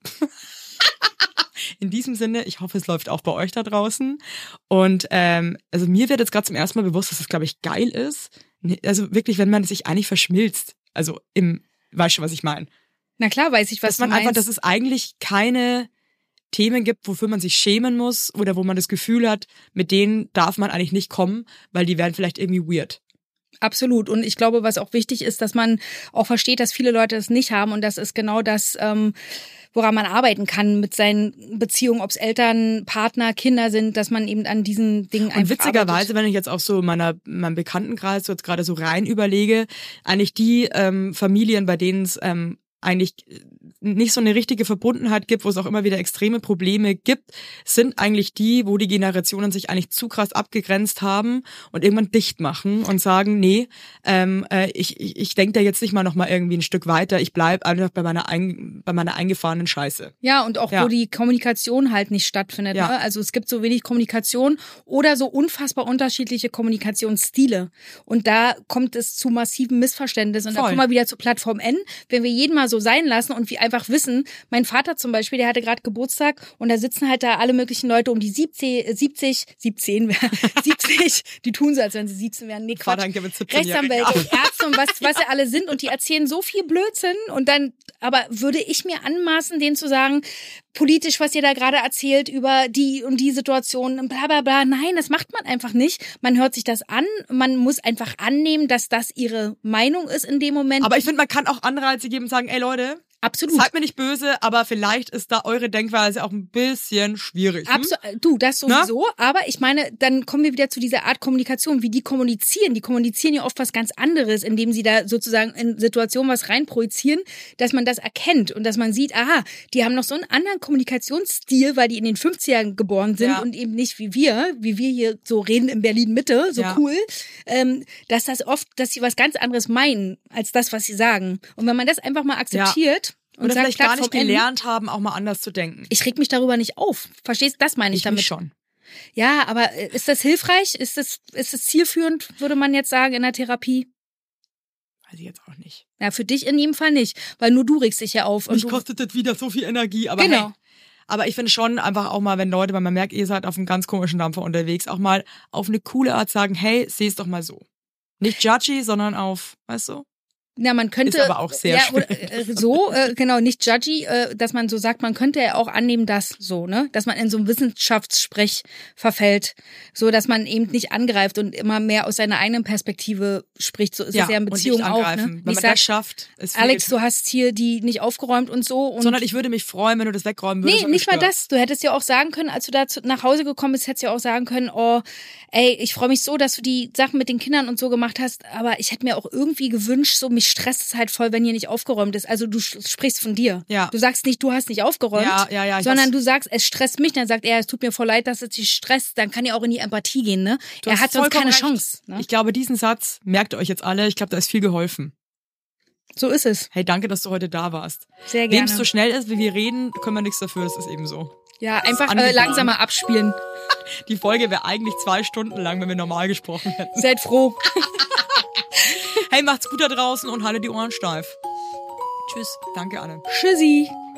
In diesem Sinne, ich hoffe, es läuft auch bei euch da draußen. Und ähm, also mir wird jetzt gerade zum ersten Mal bewusst, dass es, glaube ich, geil ist. Also wirklich, wenn man sich eigentlich verschmilzt. Also im, weißt du, was ich meine? Na klar, weiß ich, was dass man du meinst. einfach, dass es eigentlich keine Themen gibt, wofür man sich schämen muss oder wo man das Gefühl hat, mit denen darf man eigentlich nicht kommen, weil die werden vielleicht irgendwie weird. Absolut. Und ich glaube, was auch wichtig ist, dass man auch versteht, dass viele Leute das nicht haben. Und das ist genau das, ähm, woran man arbeiten kann mit seinen Beziehungen, ob es Eltern, Partner, Kinder sind, dass man eben an diesen Dingen einfach Und witzigerweise, arbeitet. wenn ich jetzt auch so in meiner, meinem Bekanntenkreis so jetzt gerade so rein überlege, eigentlich die ähm, Familien, bei denen es ähm, eigentlich nicht so eine richtige Verbundenheit gibt, wo es auch immer wieder extreme Probleme gibt, sind eigentlich die, wo die Generationen sich eigentlich zu krass abgegrenzt haben und irgendwann dicht machen und sagen, nee, ähm, äh, ich, ich, ich denke da jetzt nicht mal noch mal irgendwie ein Stück weiter, ich bleib einfach bei meiner ein, bei meiner eingefahrenen Scheiße. Ja, und auch Ja. wo die Kommunikation halt nicht stattfindet. Ja. Ne? Also es gibt so wenig Kommunikation oder so unfassbar unterschiedliche Kommunikationsstile. Und da kommt es zu massiven Missverständnissen. Und da Voll. kommen wir wieder zur Plattform N, wenn wir jeden mal so sein lassen und wir einfach wissen, mein Vater zum Beispiel, der hatte gerade Geburtstag und da sitzen halt da alle möglichen Leute um die siebzig, siebzig, siebzehn, siebzig, die tun so, als wenn sie siebzehn wären. Nee, Quatsch. Vater mit siebzehnjährigen. Rechtsanwälte und Ärzte und was, was sie alle sind und die erzählen so viel Blödsinn und dann, aber würde ich mir anmaßen, denen zu sagen, politisch, was ihr da gerade erzählt über die und die Situation, bla bla bla. Nein, das macht man einfach nicht. Man hört sich das an. Man muss einfach annehmen, dass das ihre Meinung ist in dem Moment. Aber ich finde, man kann auch Anreize geben und sagen, ey Leute, absolut. seid mir nicht böse, aber vielleicht ist da eure Denkweise auch ein bisschen schwierig. Hm? Absolut. Du, das sowieso. Na? Aber ich meine, dann kommen wir wieder zu dieser Art Kommunikation, wie die kommunizieren. Die kommunizieren ja oft was ganz anderes, indem sie da sozusagen in Situationen was reinprojizieren, dass man das erkennt und dass man sieht, aha, die haben noch so einen anderen Kommunikationsstil, weil die in den fünfzigern geboren sind Ja. und eben nicht wie wir, wie wir hier so reden in Berlin-Mitte, so Ja. cool, ähm, dass das oft, dass sie was ganz anderes meinen, als das, was sie sagen. Und wenn man das einfach mal akzeptiert und Oder sagt, vielleicht gar nicht Plattform N, gelernt haben, auch mal anders zu denken. ich reg mich darüber nicht auf. Verstehst du? Das meine ich, Ich damit. mich schon. Ja, aber ist das hilfreich? Ist das, ist das zielführend, würde man jetzt sagen, in der Therapie? Weiß ich jetzt auch nicht. Ja, für dich in jedem Fall nicht, weil nur du regst dich ja auf. Und Mich du, kostet das wieder so viel Energie, aber Genau. hey. Aber ich finde schon einfach auch mal, wenn Leute, weil man merkt, ihr seid auf einem ganz komischen Dampfer unterwegs, auch mal auf eine coole Art sagen, hey, seh's doch mal so. Nicht judgy, sondern auf, weißt du? Ja, man könnte Ist aber auch sehr ja, schwierig. oder, äh, so äh, genau nicht judgy, äh, dass man so sagt, man könnte ja auch annehmen, dass so, ne, dass man in so einem Wissenschaftssprech verfällt, so dass man eben nicht angreift und immer mehr aus seiner eigenen Perspektive spricht. So ist Ja, es ja in und Beziehungen nicht auch, angreifen. ne? Wenn Nicht man sagt, das schafft, ist viel Alex, getan. du hast hier die nicht aufgeräumt und so. Und Sondern ich würde mich freuen, wenn du das wegräumen würdest. nee, und nicht mal stört. das. Du hättest ja auch sagen können, als du da zu, nach Hause gekommen bist, hättest du ja auch sagen können, oh, ey, ich freue mich so, dass du die Sachen mit den Kindern und so gemacht hast, aber ich hätte mir auch irgendwie gewünscht, so mich stresst es halt voll, wenn hier nicht aufgeräumt ist. Also du sch- sprichst von dir. Ja. Du sagst nicht, du hast nicht aufgeräumt, Ja, ja, ja, ich sondern weiß. du sagst, es stresst mich. Dann sagt er, es tut mir voll leid, dass es dich stresst. Dann kann er auch in die Empathie gehen, ne? Du Er hast hat sonst vollkommen keine recht. Chance. Ne? Ich glaube, diesen Satz merkt ihr euch jetzt alle. Ich glaube, da ist viel geholfen. So ist es. Hey, danke, dass du heute da warst. Sehr gerne. Wem es so schnell ist, wie wir reden, können wir nichts dafür. Das ist eben so. Ja, einfach äh, angebahnt. langsamer abspielen. Die Folge wäre eigentlich zwei Stunden lang, wenn wir normal gesprochen hätten. Seid froh. Hey, macht's gut da draußen und haltet die Ohren steif. Tschüss. Danke, Anne. Tschüssi.